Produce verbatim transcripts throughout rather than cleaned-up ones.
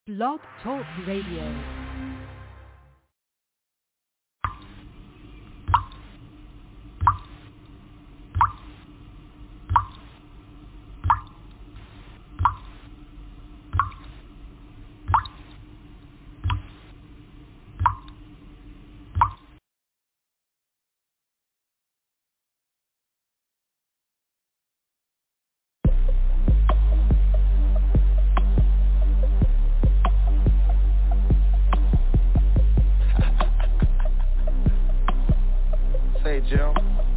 Blog Talk Radio. Jill.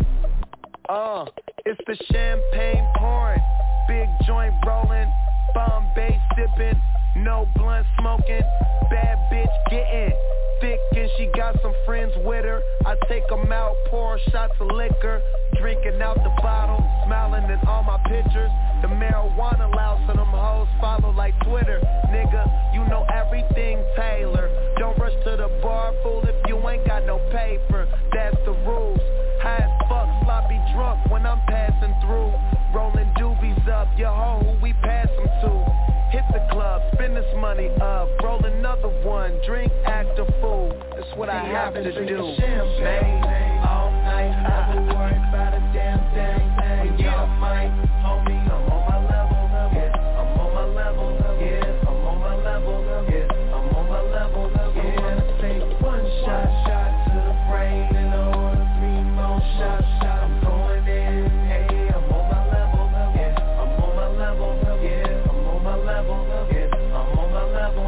Uh, it's the champagne pouring, big joint rolling, Bombay sipping, no blunt smoking, bad bitch getting thick and she got some friends with her. I take them out, pour shots of liquor, drinking out the bottle, smiling in all my pictures. The marijuana loud so them hoes follow like Twitter. Nigga, you know everything Taylor. Don't rush to the bar, fool, if you ain't got no paper. That's the rules. High as fuck, sloppy drunk when I'm passing through. Rolling doobies up, your hoe who we pass them to. Hit the club, spend this money up, roll another one, drink, act a fool. That's what I have to do. Champagne all night, never worry about a damn thing. Yeah, Mike, homie, I'm on my level. Yeah, I'm on my level. Yeah, I'm on my level. Yeah, I'm on my level. Yeah, take one shot, shot to the brain and order three more shots. Shot, I'm going in. Hey, I'm on my level. Yeah, I'm on my level. Yeah, I'm on my level. Yeah, I'm on my level.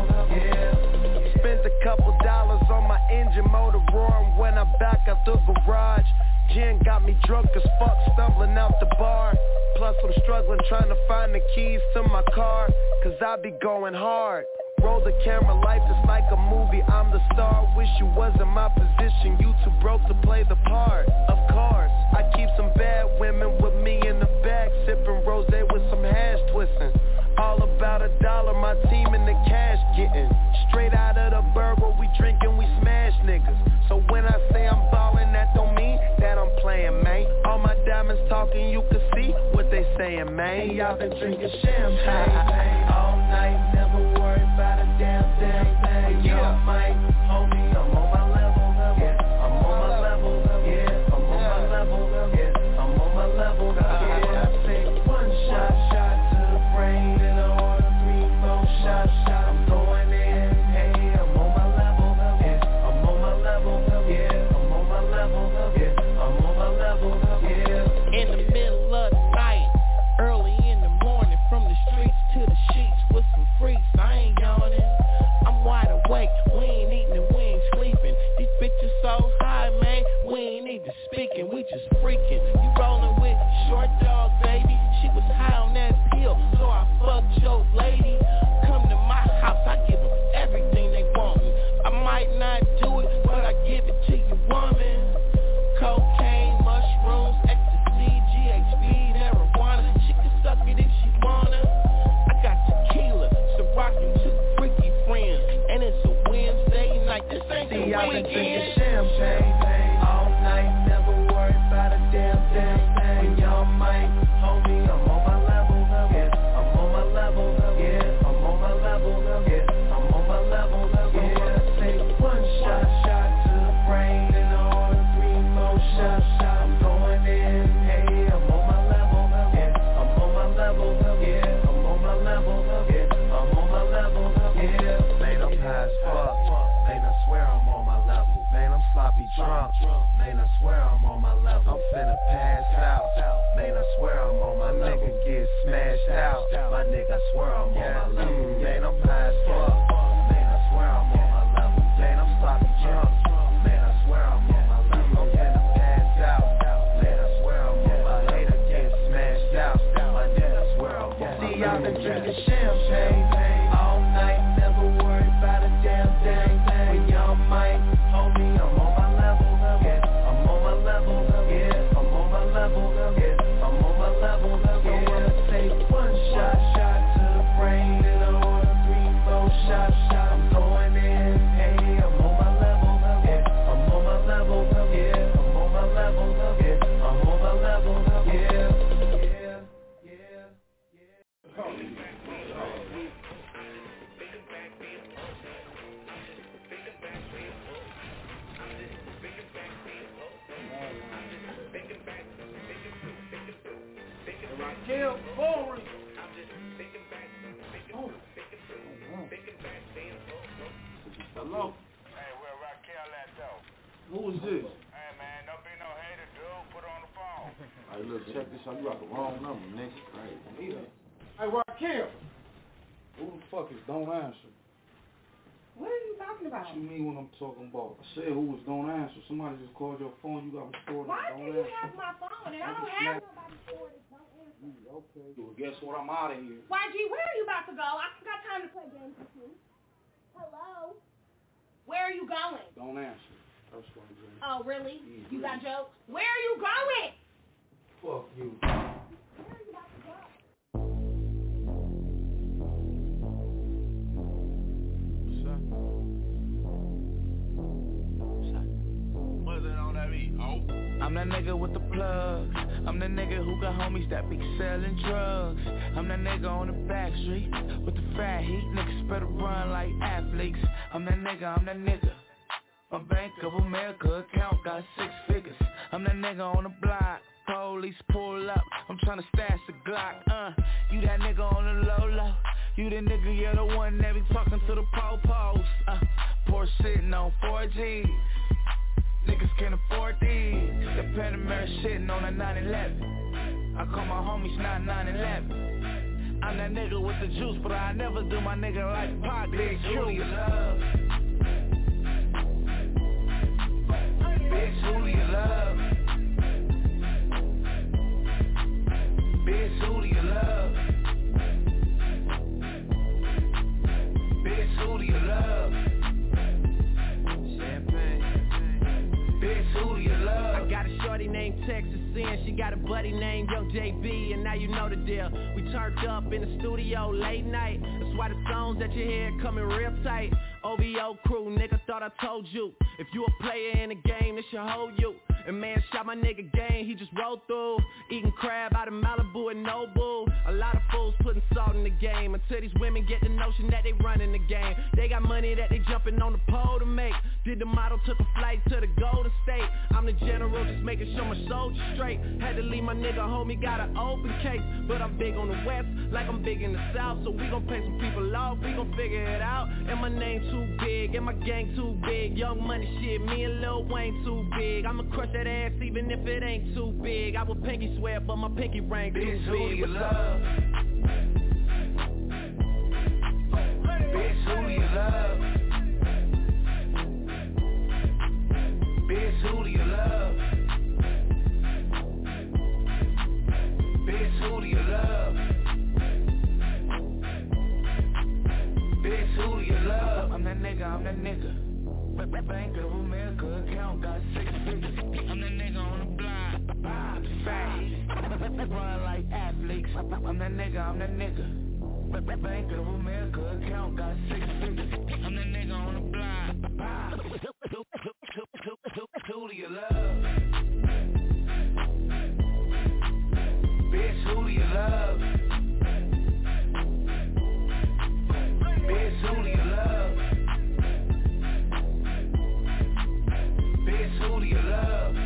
Yeah. Spent a couple dollars on my engine motor roaring when I'm back out the garage. Gin got me drunk as fuck, stumbling out the bar. Plus I'm struggling trying to find the keys to my car, cause I be going hard. Roll the camera, life is like a movie, I'm the star. Wish you was in my position, you too broke to play the part. Of course, I keep some bad women with me in the back, sipping rosé with some hash twisting. All about a dollar, my team in the cash getting. Straight out of the burger, we drinking, we smash niggas. So when I say I'm ballin', that don't mean that I'm playing, man. All my diamonds talking, you can see what they saying, man. Hey, y'all been drinking champagne all night, never worry about a damn thing. Yeah, Mike, homie, I'm on my level. Yeah, I'm on my level. Yeah, I'm on my level. Yeah, I'm on my level. Yeah, I take one shot, shot to the brain and order three more shots. Shot, I'm going in. Hey, I'm on my level. Yeah, I'm on my level. Yeah, I'm on my level. Yeah, I'm on my level. Yeah. In the middle of the night, early in the morning, from the streets to the sheets with some freaks. I ain't yawning, I'm wide awake. We ain't eating and we ain't sleeping. These bitches so high, man, we ain't even speaking. We just freaking. You rolling with Short Dog, baby. She was high on that pill, so I fucked your lady. Come to my house, I give them everything they want. I might not do it, but I give it to you, woman. Cocaine, mushrooms, ecstasy, G H B, marijuana. She can suck it if she wanna. I got tequila, so rockin' two freaky friends, and it's a Wednesday night. This ain't the See, I've been drinking weekend. champagne all night, never worry about a damn thing. Y'all might, homie, I'm on my level. Yeah, I'm on my level. Yeah, I'm on my level. Yeah, I'm on my level. Yeah, take one shot, shot to the brain and order three more shots. Shot, I'm going in. Hey, I'm on my level. Yeah, I'm on my level. Yeah, I'm on my level. Yeah, I'm on my level. Yeah, man, I'm high as fuck. Man, I swear I'm on my level. Man, I'm sloppy drunk. Man, I swear I'm on my level. I'm finna pass out. Man, I swear I'm on my level. Nigga get smashed out. My nigga, I swear I'm on my level. Man, I'm high as fuck. Man, I swear I'm on my level. Man, I'm sloppy drunk. Man, I swear I'm on my level. I'm finna pass out. Man, I swear I'm on my hater get smashed out. My nigga, I swear I'm on my level. See, I've been drinking champagne all night, never worry about a damn thing. Y'all might, homie, I'm on my level. Yeah, I'm on my level. Yeah, I'm on my level. Yeah, I'm on my level. Yeah, take one shot, shot to the brain and order three Kill, forward. Oh. Hello? Hey, where Raquel at though? Who is this? Hey man, don't be no hater, dude. Put her on the phone. Hey, look, check this out. You got the wrong number, nigga. Hey, hey, Raquel. Who the fuck is Don't Answer? What are you talking about? What you mean when I'm talking about? I said who was Don't Answer. Somebody just called your phone. You got me stored. Why do you have my phone? And I don't have nobody stored. Don't answer. Okay. Well, guess what? I'm out of here. Y G, where are you about to go? I ain't got time to play games with you. Hello? Where are you going? Don't answer. That's what I'm doing. Oh, really? Mm-hmm. You got jokes? Where are you going? Fuck you. Where are you about to go? I'm that nigga with the plugs. I'm the nigga who got homies that be selling drugs. I'm that nigga on the back street with the fat heat. Niggas better run like athletes. I'm that nigga, I'm that nigga. My Bank of America account got six figures. I'm that nigga on the block. Police pull up. I'm tryna stash the Glock. Uh, you that nigga on the low low. You the nigga, you're the one that be talking to the po-pos. Uh, Porsche sitting on four G's. Niggas can't afford these. The Panamera shitting on a nine eleven. I call my homies not nine eleven. I'm that nigga with the juice, but I never do my nigga like Pac. Bitch, who you love? Bitch, who you love? Bitch, who do you love? Bitch, who do you love? Who do you love? I got a shorty named Texas Sin. She got a buddy named Young J B, and now you know the deal. We turned up in the studio late night. That's why the songs that you hear coming real tight. O V O crew, nigga, thought I told you. If you a player in the game, it should hold you. And man shot my nigga game, he just rolled through. Eating crab out of Malibu and Nobu. A lot of fools putting salt in the game. Until these women get the notion that they running the game. They got money that they jumping on the pole to make. Did the model, took a flight to the Golden State. I'm the general, just making sure my soldiers straight. Had to leave my nigga homie, got an open case. But I'm big on the west, like I'm big in the south. So we gon' pay some people off, we gon' figure it out. And my name too big, and my gang too big. Young money shit, me and Lil Wayne too big. I'ma crush that ass even if it ain't too big. I would pinky swear, but my pinky ring too big. Bitch, who do you love? Bitch, who do you love? Bitch, who do you love? Bitch, who do you love? Bitch, who do you love? I'm that nigga, I'm that nigga. Bank of America account got six figures. I'm the nigga on the block. Fat, run like athletes. I'm that nigga, I'm that nigga. Bank of America account got six figures. I'm the nigga on the block. Who do you love? Bitch, who do you love? Bitch, who do you love? Bitch, who do you love?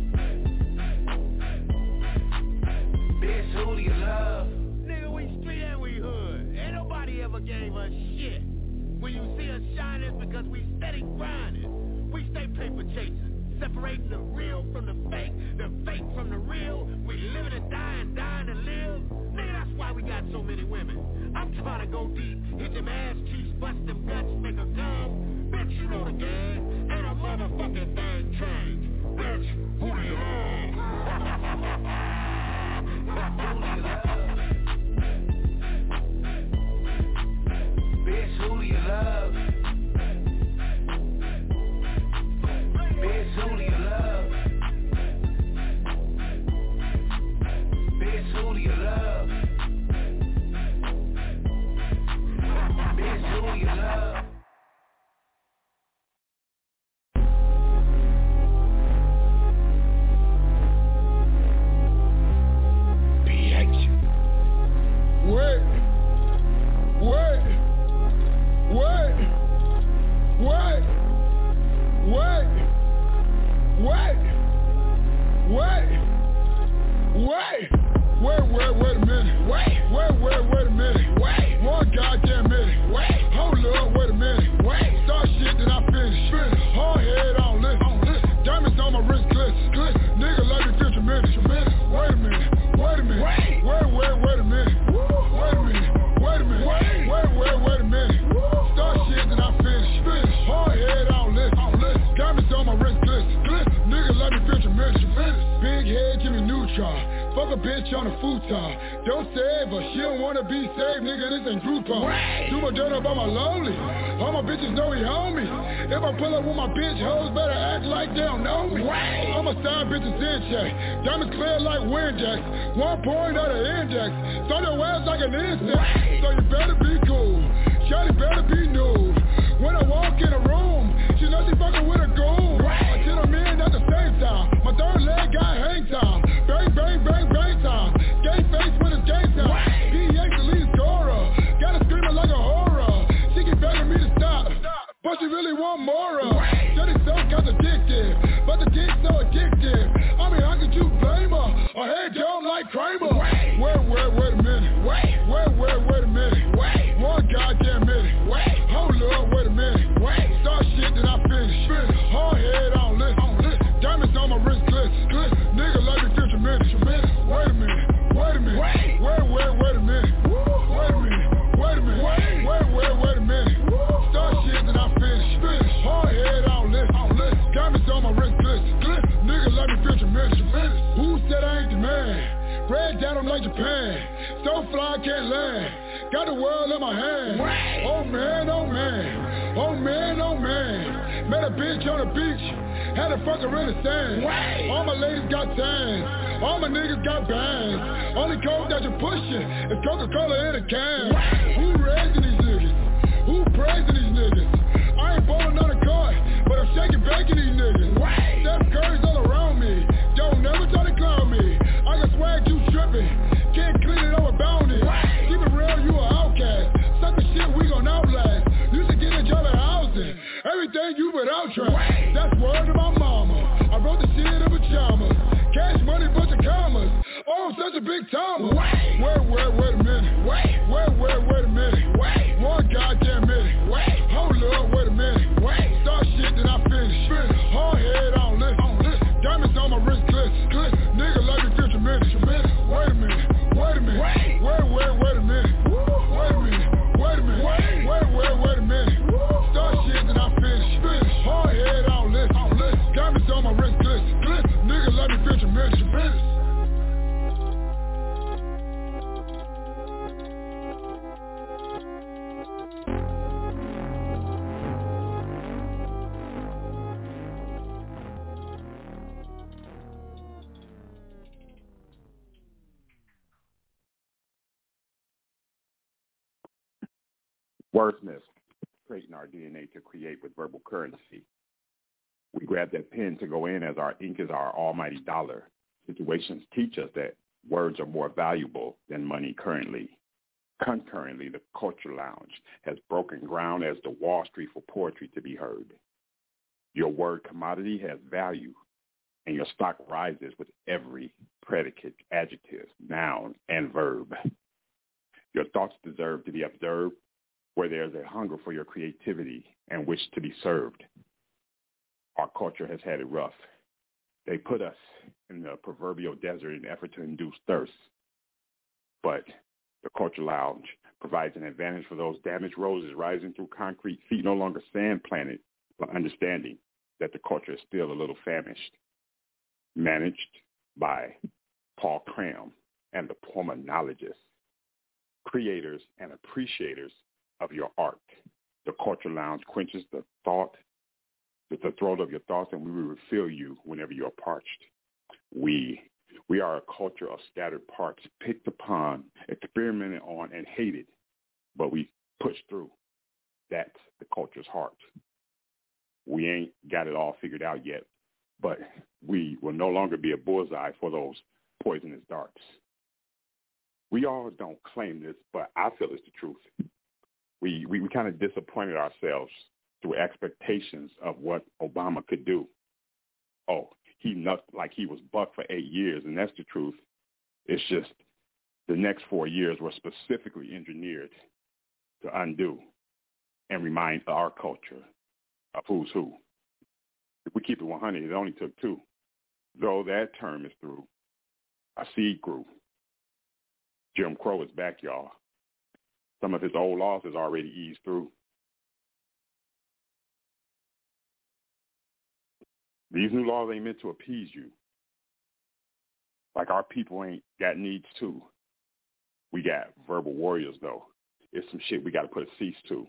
Bitch, who do you love? Nigga, we street and we hood. Ain't nobody ever gave us shit. When you see us shine, it's because we steady grinding. We stay paper chasing, separating the real from the fake, the fake from the real. We living and dying, dying to live. Nigga, that's why we got so many women. I'm trying to go deep, hit them ass cheeks, bust them guts, make them come. Bitch, you know the game. Ain't a motherfucking thing changed. Bitch, who do you love? Who do you love? Bitch, who do you love? Bitch, who do you love? Bitch, who do you love? Bitch, who do you love? What? What? What? What? What? What? What? What? Wait, wait, wait a on a futon. Don't save her, she don't wanna be saved, nigga, this ain't Groupon. Do my dirt up on my lonely. All my bitches know he homie. If I pull up with my bitch, hoes better act like they don't know me. I'm a side bitches in check. Diamonds clear like Windex. One point of the index. So your ass like an insect. So you better be cool. Shawty better be nude. When I walk in a room, she knows she fucking with a goon. Until I'm in at the same time. My third leg got hang time. Bang, bang, bang, bang time. Gay face when it's game time. D H the lead scorer. Got her screaming like a horror. She keep begging me to stop, but she really want more of. Shawty so contradictive, but the dick's so addictive. I mean, how could you blame her? Her head down like Kramer. Wait, wait, wait a minute. Wait, wait, wait, wait a minute. Wait, one goddamn minute. Wait, hold up, wait a minute. Wait, start shit that I finish. Finish. Hard head on list. On list. Diamonds on my wrist, glitz, glitz. Nigga like me feel tremendous. Tremendous. Wait a minute. Wait a minute. Wait, wait, wait, wait a minute. Wait a minute. Wait a minute. Wait, wait, wait, wait a minute. Start shit that I finish. Finish. Hard head on list. On list. Diamonds on my wrist, glitz, glitz. Nigga like me feel tremendous. Tremendous. Who said I ain't the man? Red down, I'm like Japan. So fly, can't land. Got the world in my hand. Oh man, oh man. Oh man, oh man. Met a bitch on the beach. Had a fucker in the sand. All my ladies got tans. All my niggas got bands. Only coke that you're pushing is Coca-Cola in a can. Who raising these niggas? Who praising these niggas? I ain't bowling on the court, but I'm shaking bacon these niggas. Steph Curry's all around me. Don't never try to clown me. I got swag, you tripping. Can't clean it up without it. Keep it real, you an outcast. Suck the shit, we gon' outlast. You should get a job at housing. Everything you without trash. That's word to my mama. I wrote the shit in pajamas. Cash money, bunch of commas. Oh, I'm such a big timer. Wait, wait, wait, wait a minute. Wait, wait, wait, wait a minute. Wait, one goddamn minute. Wait, hold up, wait a minute. Wait, start shit that I finish. Finish. Hard head on list. On list. Diamonds on my wrist, glitz, glitz. Nigga like me feel tremendous. Tremendous. Wait a minute. Wait a minute. Wait, wait, wait, wait a minute. Wait a minute. Wait a minute. Wait, wait, wait, wait a minute. Start shit that I finish. Finish. Hard head on list. On list. Diamonds on my wrist, glitz, glitz. Nigga like me feel tremendous. Tremendous. Wordsmiths straighten our D N A to create with verbal currency. We grab that pen to go in as our ink is our almighty dollar. Situations teach us that words are more valuable than money currently. Concurrently, the Culture Lounge has broken ground as the Wall Street for poetry to be heard. Your word commodity has value, and your stock rises with every predicate, adjective, noun, and verb. Your thoughts deserve to be observed, where there's a hunger for your creativity and wish to be served. Our culture has had it rough. They put us in the proverbial desert in an effort to induce thirst. But the Culture Lounge provides an advantage for those damaged roses rising through concrete feet, no longer sand planted, but understanding that the culture is still a little famished. Managed by Paul Cram and the pulmonologists, creators and appreciators of your art. The Culture Lounge quenches the thought, the throat of your thoughts, and we will refill you whenever you are parched. We, we are a culture of scattered parts, picked upon, experimented on, and hated, but we push through. That's the culture's heart. We ain't got it all figured out yet, but we will no longer be a bullseye for those poisonous darts. We all don't claim this, but I feel it's the truth. We we, we kind of disappointed ourselves through expectations of what Obama could do. Oh, he nuts like he was buck for eight years, and that's the truth. It's just the next four years were specifically engineered to undo and remind our culture of who's who. If we keep it one hundred, it only took two. Though that term is through, a seed grew. Jim Crow is back, y'all. Some of his old laws has already eased through. These new laws ain't meant to appease you. Like our people ain't got needs too. We got verbal warriors though. It's some shit we got to put a cease to.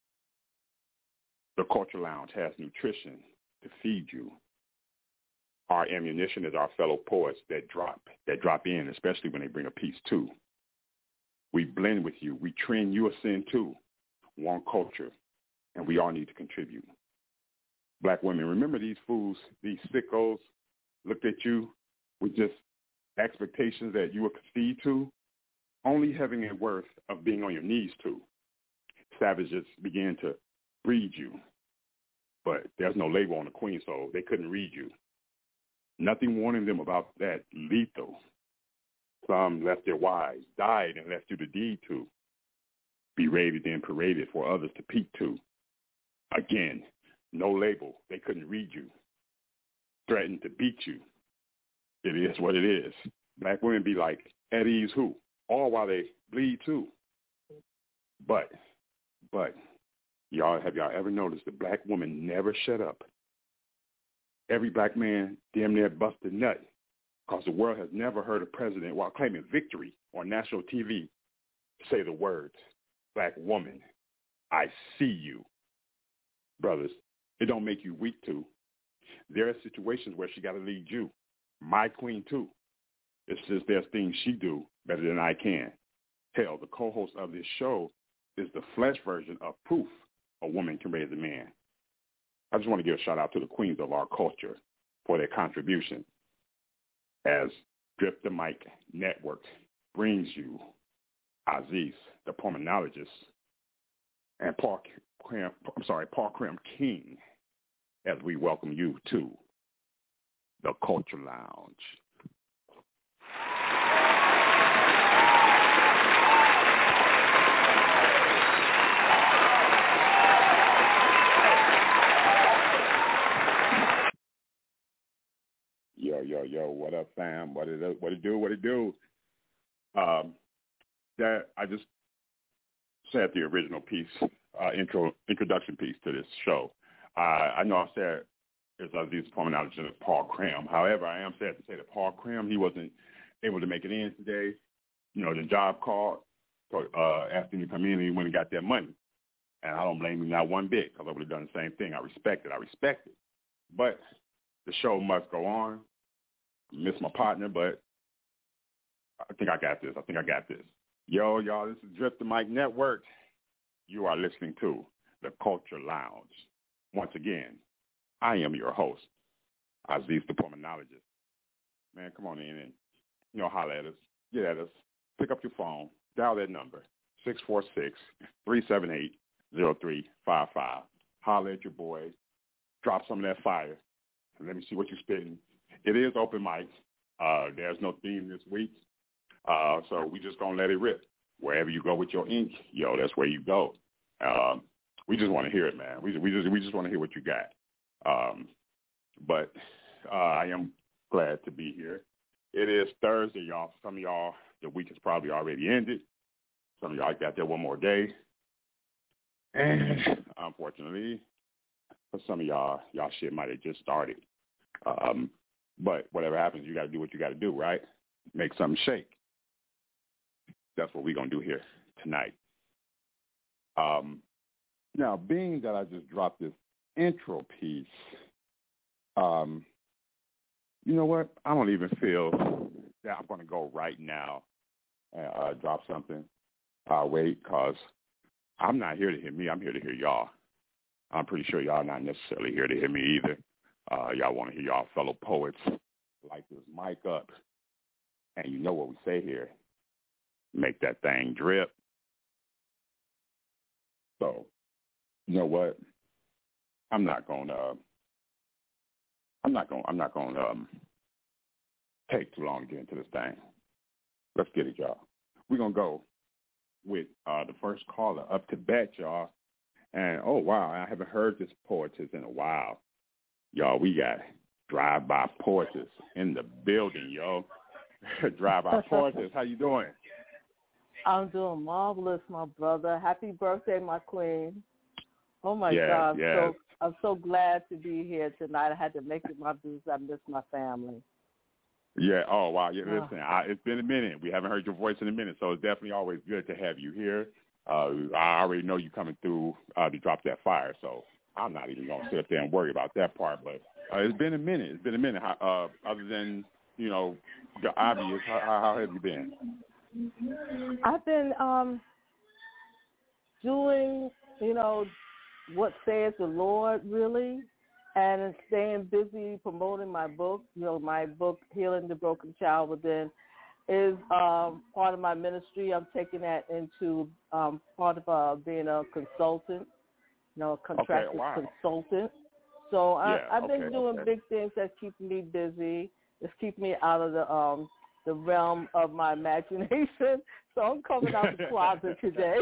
The Culture Lounge has nutrition to feed you. Our ammunition is our fellow poets that drop that drop in, especially when they bring a piece too. We blend with you. We trend you a sin too. One culture, and we all need to contribute. Black women, remember these fools, these sickos looked at you with just expectations that you would concede to, only having a worth of being on your knees to. Savages began to breed you, but there's no label on the queen, so they couldn't read you. Nothing warning them about that lethal. Some left their wives, died, and left you the deed to. Berated and paraded for others to peek to. Again, no label. They couldn't read you. Threatened to beat you. It is what it is. Black women be like, at ease who? All while they bleed too. But, but, y'all, have y'all ever noticed the black woman never shut up? Every black man damn near busted nut because the world has never heard a president while claiming victory on national T V say the words, black woman, I see you. Brothers, it don't make you weak too. There are situations where she got to lead you. My queen too. It's just there's things she do better than I can. Hell, the co-host of this show is the flesh version of proof a woman can raise a man. I just want to give a shout out to the queens of our culture for their contribution as Drip the Mic Network brings you Aziz, the pulmonologist, and Paul Cram, I'm sorry, Paul Cram King, as we welcome you to the Culture Lounge. Yo, yo, yo, what up, fam? What it, what it do, what it do? Um, that I just said the original piece, uh, intro, introduction piece to this show. Uh, I know I said there's Aziz pulmonologist and Paul Cram. However, I am sad to say that Paul Cram, he wasn't able to make it in today. You know, the job called, so, uh, asked him to come in, and he went and got that money. And I don't blame him not one bit, because I would have done the same thing. I respect it. I respect it. But the show must go on. Miss my partner, but I think I got this. I think I got this. Yo, y'all, this is Drip the Mic Network. You are listening to the Culture Lounge. Once again, I am your host, Aziz the pulmonologist. Man, come on in and, you know, holler at us. Get at us. Pick up your phone. Dial that number, six four six, three seven eight, zero three five five. Holler at your boy. Drop some of that fire. And let me see what you're spitting. It is open mic. Uh, there's no theme this week. Uh, so we just going to let it rip. Wherever you go with your ink, yo, that's where you go. Um, we just want to hear it, man. We, we just we just want to hear what you got. Um, but uh, I am glad to be here. It is Thursday, y'all. Some of y'all, the week has probably already ended. Some of y'all got there one more day. And unfortunately, for some of y'all, y'all shit might have just started. Um, but whatever happens, you got to do what you got to do, right? Make something shake. That's what we're going to do here tonight. Um, now, being that I just dropped this intro piece, um, you know what? I don't even feel that I'm going to go right now and uh, drop something. I'll wait, because I'm not here to hear me. I'm here to hear y'all. I'm pretty sure y'all not necessarily here to hear me either. Uh, y'all want to hear y'all fellow poets light this mic up. And you know what we say here. Make that thing drip. So, you know what? I'm not gonna. Uh, I'm not gonna. I'm not gonna um, take too long to get into this thing. Let's get it, y'all. We're gonna go with uh, the first caller up to bat, y'all. And oh wow, I haven't heard this poetess in a while, y'all. We got drive-by poetess in the building, yo. Drive-by poetess, how you doing? I'm doing marvelous, my brother. Happy birthday, my queen. Oh, my yes, God. I'm, yes. so, I'm so glad to be here tonight. I had to make it my business. I miss my family. Yeah. Oh, wow. Yeah, listen, I, it's been a minute. We haven't heard your voice in a minute, so it's definitely always good to have you here. Uh, I already know you coming through uh, to drop that fire, so I'm not even going to sit up there and worry about that part. But uh, it's been a minute. It's been a minute. Uh, other than, you know, the obvious, how, how have you been? I've been um, doing, you know, what says the Lord, really, and staying busy promoting my book. You know, my book, Healing the Broken Child Within, is um, part of my ministry. I'm taking that into um, part of uh, being a consultant, you know, a contracted okay, wow. consultant. So I, yeah, I've been okay, doing okay. big things that keep me busy. It's keeping me out of the um, the realm of my imagination. So I'm coming out the closet today.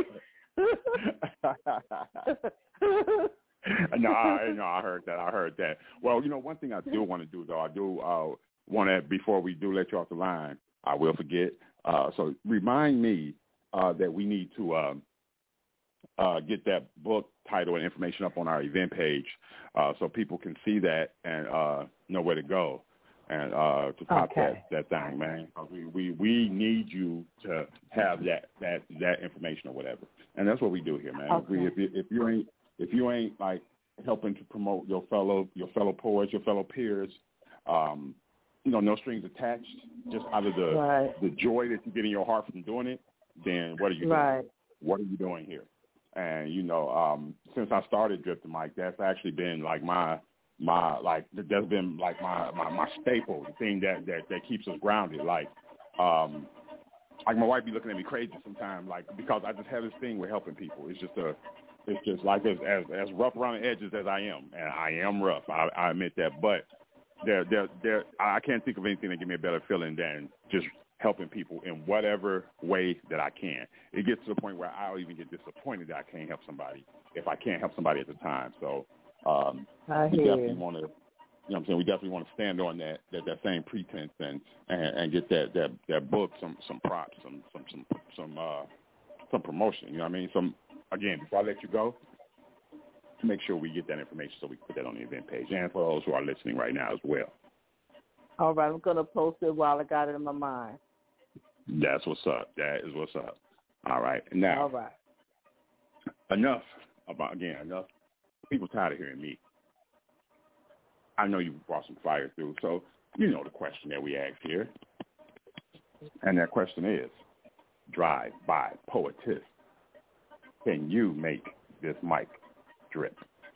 no, I, no, I heard that. I heard that. Well, you know, one thing I do want to do, though, I do uh, want to, before we do let you off the line, I will forget. Uh, so remind me uh, that we need to um, uh, get that book title and information up on our event page uh, so people can see that and uh, know where to go and uh, to top okay. that, that thing, man. We, we we need you to have that, that, that information or whatever, and that's what we do here, man. Okay. We, if, you, if you ain't if you ain't like helping to promote your fellow your fellow poets, your fellow peers, um, you know, no strings attached, just out of the right. the joy that you get in your heart from doing it, then what are you right. doing? What are you doing here? And, you know, um, since I started Drip the Mic, that's actually been like my, my like, that's been like my, my, my staple, the thing that, that, that keeps us grounded. Like, um, like my wife be looking at me crazy sometimes, like, because I just have this thing with helping people. It's just a, it's just like as, as, as rough around the edges as I am. And I am rough. I, I admit that. But there, there, there, I can't think of anything that give me a better feeling than just helping people in whatever way that I can. It gets to the point where I'll even get disappointed that I can't help somebody if I can't help somebody at the time. So um, we definitely want to, you know what I'm saying, we definitely want to stand on that that, that same pretense and, and, and get that, that, that book, some some props, some some some some uh, some promotion. You know what I mean? Some again, before I let you go, make sure we get that information so we can put that on the event page, and for those who are listening right now as well. All right, I'm gonna post it while I got it in my mind. That's what's up. That is what's up. All right. Now, all right. Enough about, again, enough. People tired of hearing me. I know you brought some fire through, so you know the question that we asked here. And that question is, drive by poetess, can you make this mic drip?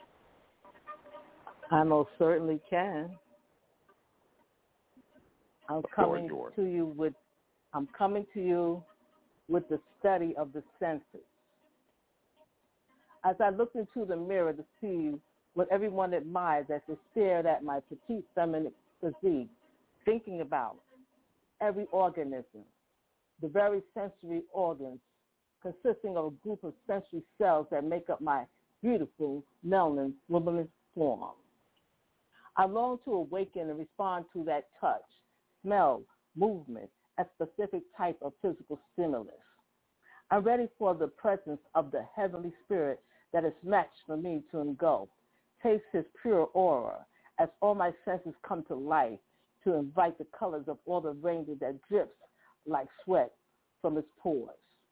I most certainly can. I'm coming to you with I'm coming to you with the study of the senses. As I looked into the mirror to see what everyone admires as they stared at my petite feminine physique, thinking about every organism, the very sensory organs consisting of a group of sensory cells that make up my beautiful melanin woman's form. I long to awaken and respond to that touch, smell, movement, a specific type of physical stimulus. I'm ready for the presence of the heavenly spirit that is matched for me to engulf, taste his pure aura as all my senses come to life to invite the colors of all the rainbow that drips like sweat from his pores.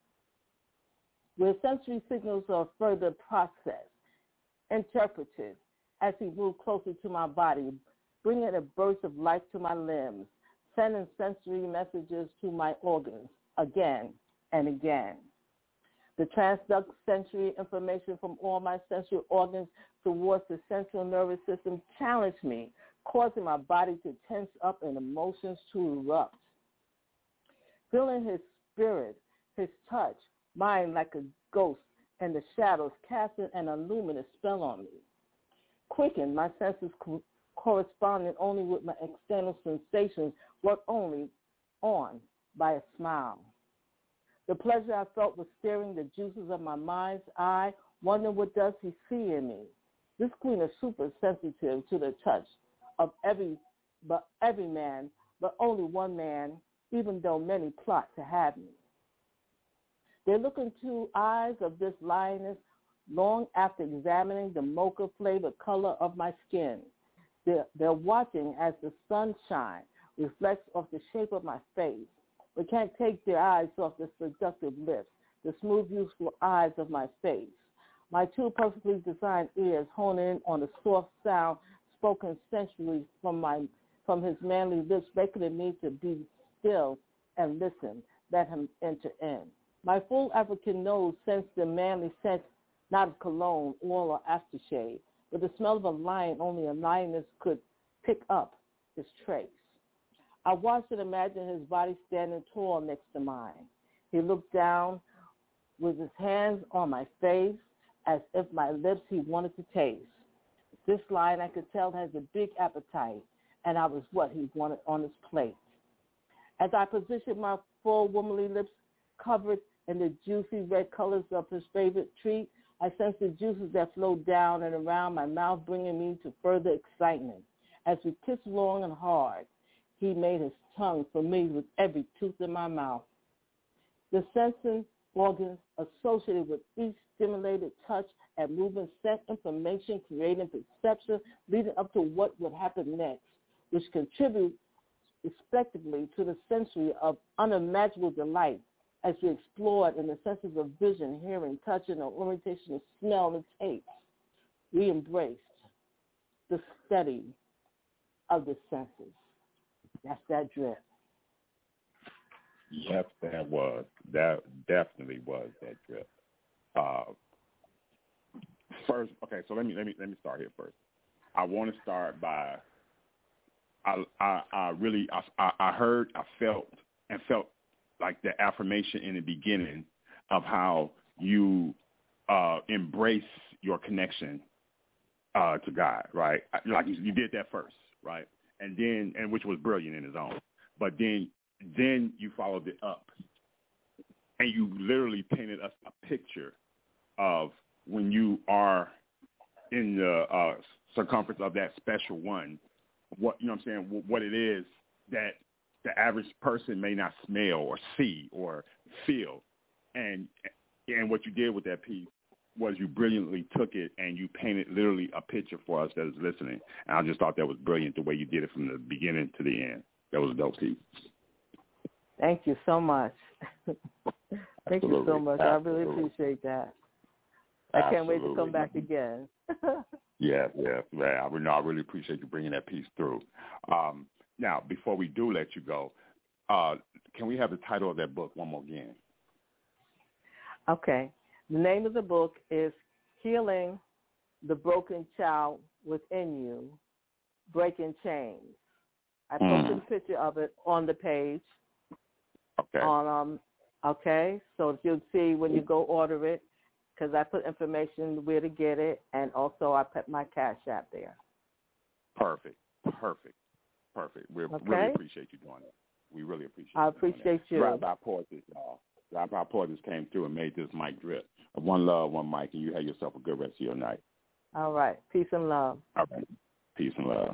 Where sensory signals are further processed, interpreted as he moved closer to my body, bringing a burst of life to my limbs, sending sensory messages to my organs again and again. The transduct sensory information from all my sensory organs towards the central nervous system challenged me, causing my body to tense up and emotions to erupt. Feeling his spirit, his touch, mine like a ghost in the shadows, casting an illuminous spell on me. Quickened, my senses co- corresponding only with my external sensations, work only on by a smile. The pleasure I felt was stirring the juices of my mind's eye, wondering what does he see in me. This queen is super sensitive to the touch of every, but every man, but only one man, even though many plot to have me. They look into eyes of this lioness long after examining the mocha-flavored color of my skin. They're, they're watching as the sunshine reflects off the shape of my face, but can't take their eyes off the seductive lips, the smooth, youthful eyes of my face. My two perfectly designed ears hone in on the soft sound spoken sensually from my from his manly lips, beckoning me to be still and listen, let him enter in. My full African nose sensed the manly scent, not of cologne, oil, or aftershave, but the smell of a lion only a lioness could pick up his trace. I watched and imagined his body standing tall next to mine. He looked down with his hands on my face as if my lips he wanted to taste. This lion, I could tell, has a big appetite, and I was what he wanted on his plate. As I positioned my full womanly lips covered in the juicy red colors of his favorite treat, I sensed the juices that flowed down and around my mouth, bringing me to further excitement. As we kissed long and hard, he made his tongue familiar with every tooth in my mouth. The sensing organs associated with each stimulated touch and movement sent information, creating perception, leading up to what would happen next, which contribute respectively to the sensory of unimaginable delight as we explored in the senses of vision, hearing, touching, or orientation of smell and taste. We embraced the study of the senses. That's that drip. Yes, that was. That definitely was that drip. Uh, first, okay, so let me let me let me start here first. I want to start by I I, I really I, I heard I felt and felt like the affirmation in the beginning of how you uh, embrace your connection uh, to God, right? Like you, you did that first, right? And then, and which was brilliant in its own. But then, then you followed it up, and you literally painted us a picture of when you are in the uh, circumference of that special one. What you know, what I'm saying, what it is that the average person may not smell or see or feel, and and what you did with that piece was you brilliantly took it and you painted literally a picture for us that is listening. And I just thought that was brilliant the way you did it from the beginning to the end. That was a dope piece. Thank you so much. Thank Absolutely. you so much. Absolutely. I really appreciate that. I Absolutely. can't wait to come back again. yeah, yeah, yeah. I, no, I really appreciate you bringing that piece through. Um, now, before we do let you go, uh, can we have the title of that book one more again? Okay. The name of the book is Healing the Broken Child Within You, Breaking Chains. I posted mm. a picture of it on the page. Okay. On um, okay, so you'll see when you go order it, because I put information where to get it, and also I put my Cash App there. Perfect. Perfect. Perfect. We okay. really appreciate you doing it. We really appreciate I you appreciate you. Drive-by Poetry, y'all. Drive-by Poetry came through and made this mic drip. One love, one mic, and you have yourself a good rest of your night. All right. Peace and love. All right. Peace and love.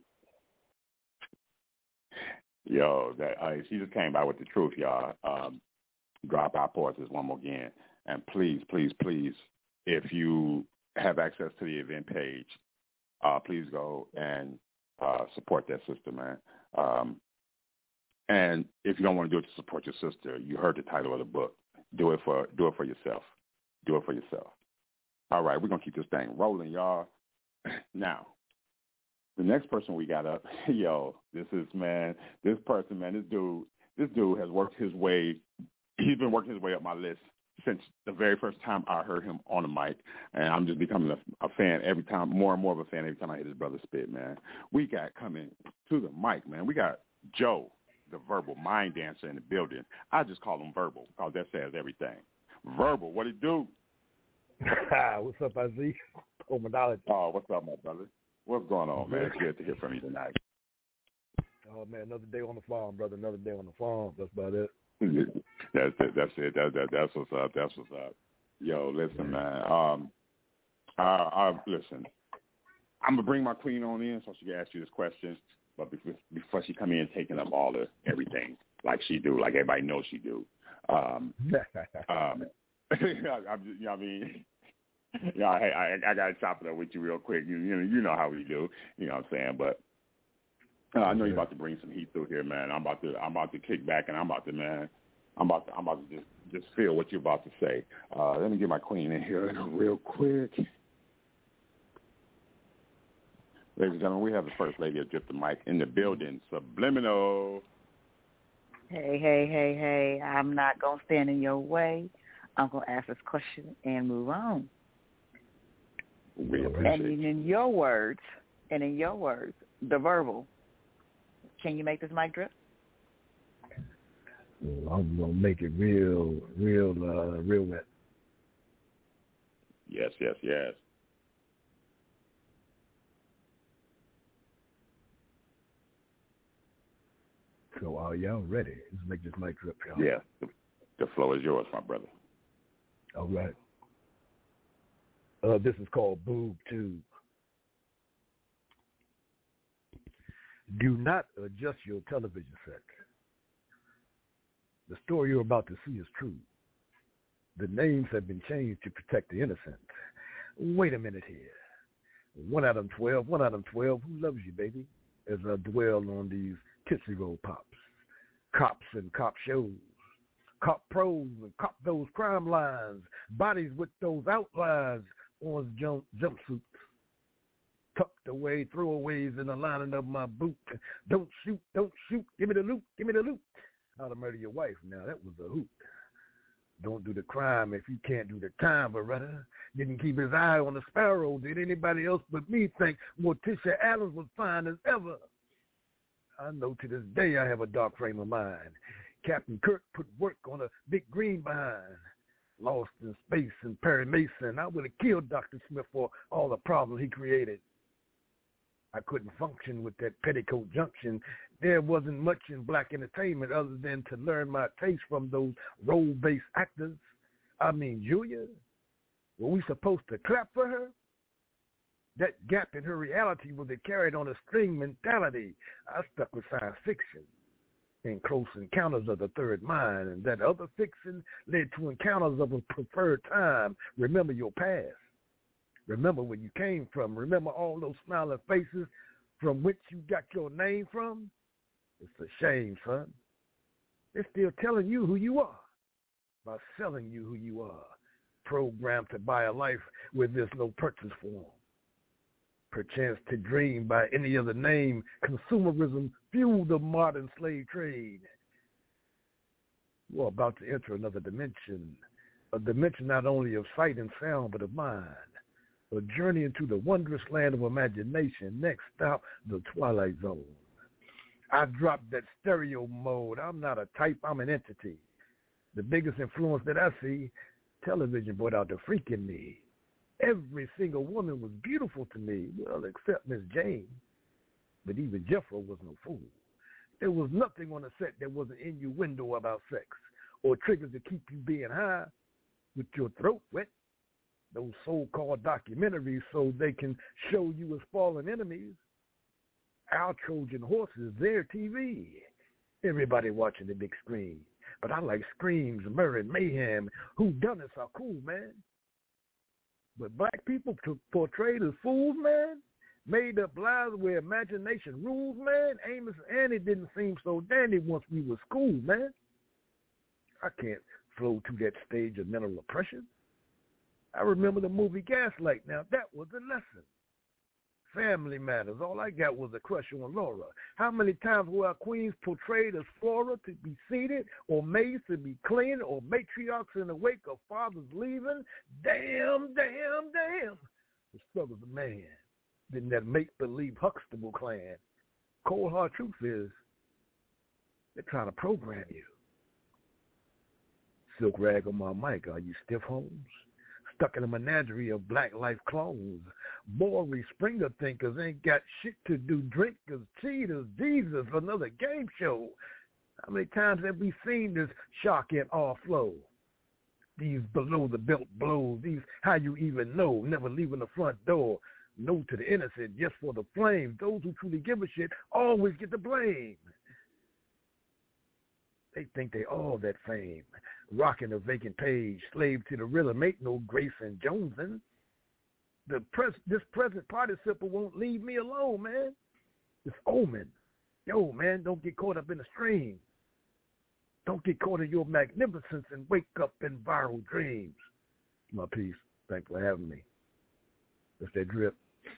Yo, that uh, she just came by with the truth, y'all. Um, Drive-by Poetry one more again. And please, please, please, if you have access to the event page, uh, please go and uh, support that sister, man. Um, and if you don't want to do it to support your sister, you heard the title of the book. Do it for do it for yourself. Do it for yourself. All right, we're gonna keep this thing rolling, y'all. Now, the next person we got up, yo, this is man, this person, man, this dude, this dude has worked his way. He's been working his way up my list since the very first time I heard him on the mic, and I'm just becoming a, a fan every time, more and more of a fan every time I hear his brother spit, man. We got coming to the mic, man. We got Joe, the Verbal Mind Dancer, in the building. I just call him Verbal because that says everything. Verbal, what it do? What's up, Isaiah? Oh, oh, what's up, my brother? What's going on, man? It's good to hear from you tonight. Oh, man, another day on the farm, brother. Another day on the farm. That's about it. That's it. That's it. That, that, that's what's up. That's what's up. Yo, listen, man. Um, I, I listen. I'm gonna bring my queen on in so she can ask you this question. But before, before she come in, taking up all the everything like she do, like everybody knows she do. Um, um, I'm just, you know what I mean? Yeah, hey, I, I got to chop it up with you real quick. You, you know, you know how we do. You know what I'm saying? But Uh, I know you're about to bring some heat through here, man. I'm about to, I'm about to kick back, and I'm about to, man, I'm about to, I'm about to just, just feel what you're about to say. Uh, let me get my queen in here real quick. Ladies and gentlemen, we have the first lady of Drip the Mic in the building, Subliminal. Hey, hey, hey, hey, I'm not going to stand in your way. I'm going to ask this question and move on. We appreciate and in your words, and in your words, the verbal, can you make this mic drip? Well, I'm going to make it real, real, uh, real wet. Yes, yes, yes. So are y'all ready? Let's make this mic drip, y'all. Yeah, the, the flow is yours, my brother. All right. Uh, this is called Boob Tube. Do not adjust your television set. The story you're about to see is true. The names have been changed to protect the innocent. Wait a minute here. One out of twelve, one out of twelve, who loves you, baby? As I dwell on these Tootsie Roll Pops, cops and cop shows, cop pros and cop those crime lines, bodies with those outlines, orange jump, jumpsuits, tucked away, throwaways in the lining of my boot. Don't shoot, don't shoot, give me the loot, give me the loot. How to murder your wife, now that was a hoot. Don't do the crime if you can't do the time, Beretta. Didn't keep his eye on the sparrow. Did anybody else but me think Morticia Adams was fine as ever? I know to this day I have a dark frame of mind. Captain Kirk put work on a big green behind. Lost in space and Perry Mason. I would have killed Doctor Smith for all the problems he created. I couldn't function with that petticoat junction. There wasn't much in black entertainment other than to learn my taste from those role-based actors. I mean, Julia, were we supposed to clap for her? That gap in her reality was it carried on a string mentality. I stuck with science fiction and Close Encounters of the Third Mind, and that other fiction led to encounters of a preferred time. Remember your past. Remember where you came from. Remember all those smiling faces from which you got your name from. It's a shame, son. They're still telling you who you are by selling you who you are, programmed to buy a life where there's no purchase for them. Perchance to dream by any other name, consumerism fueled the modern slave trade. We're about to enter another dimension, a dimension not only of sight and sound, but of mind, a journey into the wondrous land of imagination. Next stop, the Twilight Zone. I dropped that stereo mode. I'm not a type, I'm an entity. The biggest influence that I see, television brought out the freak in me. Every single woman was beautiful to me, well, except Miss Jane. But even Jeffro was no fool. There was nothing on the set that was an innuendo about sex or triggers to keep you being high with your throat wet. Those so-called documentaries so they can show you as fallen enemies. Our Trojan horses, their T V. Everybody watching the big screen. But I like screams, murder, and mayhem. Whodunits are cool, man. But black people portrayed as fools, man, made up lies where imagination rules, man. Amos and Annie didn't seem so dandy once we were school, man. I can't flow to that stage of mental oppression. I remember the movie Gaslight. Now, that was a lesson. Family Matters. All I got was a crush on Laura. How many times were our queens portrayed as Flora to be seated or maids to be clean or matriarchs in the wake of fathers leaving? Damn, damn, damn. The struggle's a man. Then that make-believe Huxtable clan. Cold hard truth is they're trying to program you. Silk rag on my mic. Are you Stiff Holmes? Stuck in a menagerie of black life clones. Bory Springer thinkers ain't got shit to do. Drinkers, cheaters, Jesus, another game show. How many times have we seen this shock and awe flow? These below the belt blows, these how you even know, never leaving the front door. No to the innocent, just for the flame. Those who truly give a shit always get the blame. They think they all that fame. Rocking a vacant page, slave to the rhythm, ain't no Grayson Jonesin. The pres- this present participant won't leave me alone, man. It's omen. Yo, man, don't get caught up in the stream. Don't get caught in your magnificence and wake up in viral dreams. My peace. Thanks for having me. That's that drip.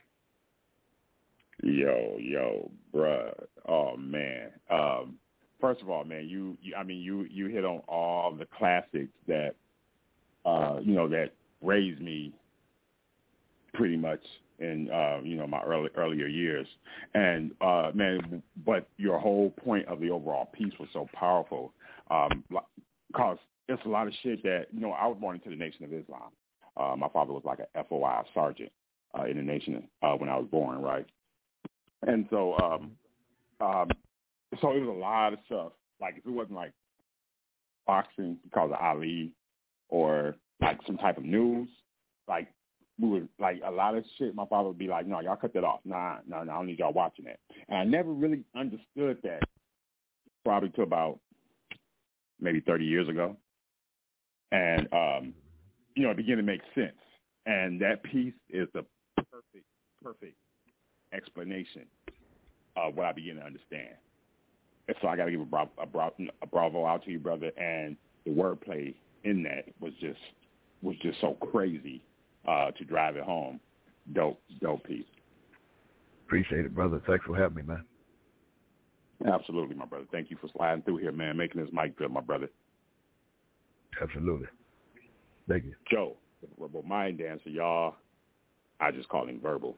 Yo, yo, bruh. Oh, man. Um, first of all, man, you, you I mean, you, you hit on all the classics that, uh, you know, that raised me pretty much in, uh, you know, my early, earlier years. And, uh, man, but your whole point of the overall piece was so powerful um, because it's a lot of shit that, you know, I was born into the Nation of Islam. Uh, my father was like an F O I sergeant uh, in the nation uh, when I was born, right? And so, um, um, so it was a lot of stuff. Like if it wasn't like boxing because of Ali or like some type of news, like we would like a lot of shit. My father would be like, "No, y'all cut that off. Nah, no, no, I don't need y'all watching that." And I never really understood that probably till about maybe thirty years ago. And um, you know, it began to make sense. And that piece is the perfect, perfect explanation of what I begin to understand. And so I got to give a bravo, a, bravo, a bravo out to you, brother. And the wordplay in that was just was just so crazy uh, to drive it home. Dope, dope piece. Appreciate it, brother. Thanks for having me, man. Absolutely, my brother. Thank you for sliding through here, man, making this mic good, my brother. Absolutely. Thank you. Joe, Verbal Mind Dancer, y'all. I just call him Verbal.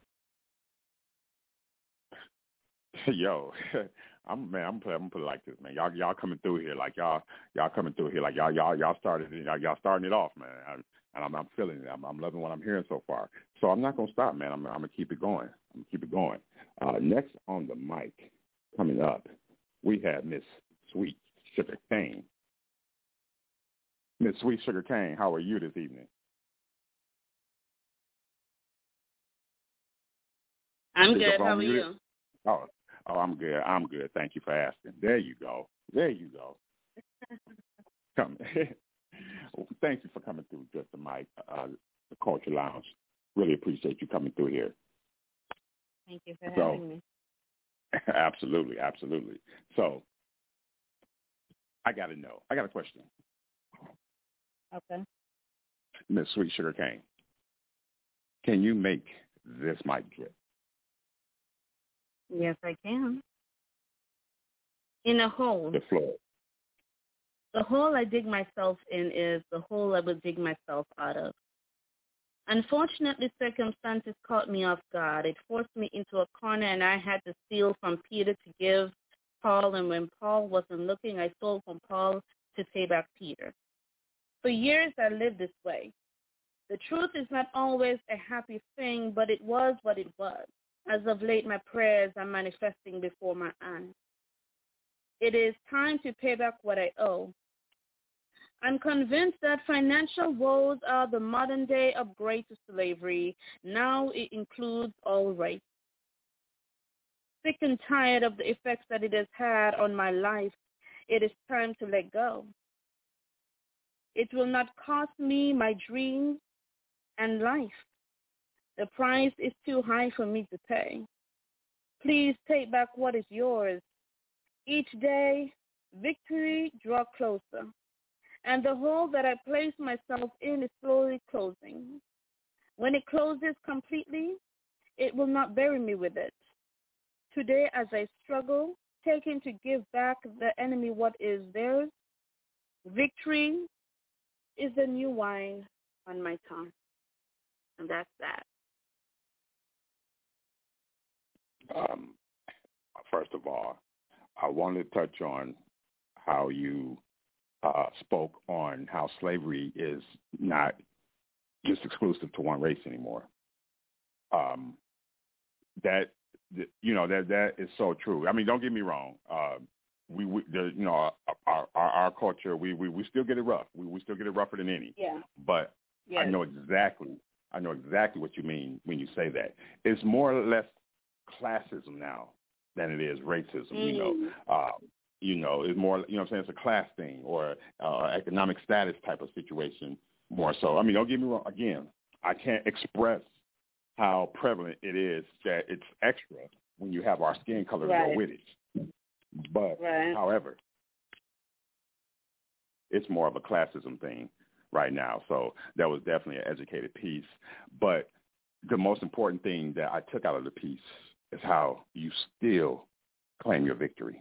Yo, I'm man. I'm put. I'm put it like this, man. Y'all, y'all coming through here like y'all, y'all coming through here like y'all, y'all, y'all started. Y'all, y'all starting it off, man. I, and I'm, I'm feeling it. I'm, I'm loving what I'm hearing so far. So I'm not gonna stop, man. I'm, I'm gonna keep it going. I'm gonna keep it going. Uh, next on the mic, coming up, we have Miss Sweet Sugar Cane. Miss Sweet Sugar Cane, how are you this evening? I'm good. How are you? Oh. Oh, I'm good. I'm good. Thank you for asking. There you go. There you go. Come. Well, thank you for coming through just the mic, uh, the Culture Lounge. Really appreciate you coming through here. Thank you for so, having me. Absolutely, absolutely. So, I got to know. I got a question. Okay. Miss Sweet Sugar Cane, can you make this mic drip? Yes, I can. In a hole. The floor. The hole I dig myself in is the hole I will dig myself out of. Unfortunately, circumstances caught me off guard. It forced me into a corner, and I had to steal from Peter to give Paul, and when Paul wasn't looking, I stole from Paul to pay back Peter. For years, I lived this way. The truth is not always a happy thing, but it was what it was. As of late, my prayers are manifesting before my eyes. It is time to pay back what I owe. I'm convinced that financial woes are the modern day upgrade to slavery. Now it includes all race. Sick and tired of the effects that it has had on my life, it is time to let go. It will not cost me my dreams and life. The price is too high for me to pay. Please take back what is yours. Each day, victory draws closer, and the hole that I place myself in is slowly closing. When it closes completely, it will not bury me with it. Today, as I struggle, taking to give back the enemy what is theirs, victory is the new wine on my tongue. And that's that. Um, first of all, I want to touch on how you uh, spoke on how slavery is not just exclusive to one race anymore. Um, that you know that that is so true. I mean, don't get me wrong. Uh, we, we the, you know, our, our our culture, we, we we still get it rough. We we still get it rougher than any. Yeah. But yes. I know exactly. I know exactly what you mean when you say that. It's more or less classism now than it is racism. Mm. You know, uh, you know, it's more. You know, what I'm saying it's a class thing or uh, economic status type of situation more so. I mean, don't get me wrong. Again, I can't express how prevalent it is that it's extra when you have our skin color right. to go with it. But, right. however, it's more of a classism thing right now. So that was definitely an educated piece. But the most important thing that I took out of the piece is how you still claim your victory.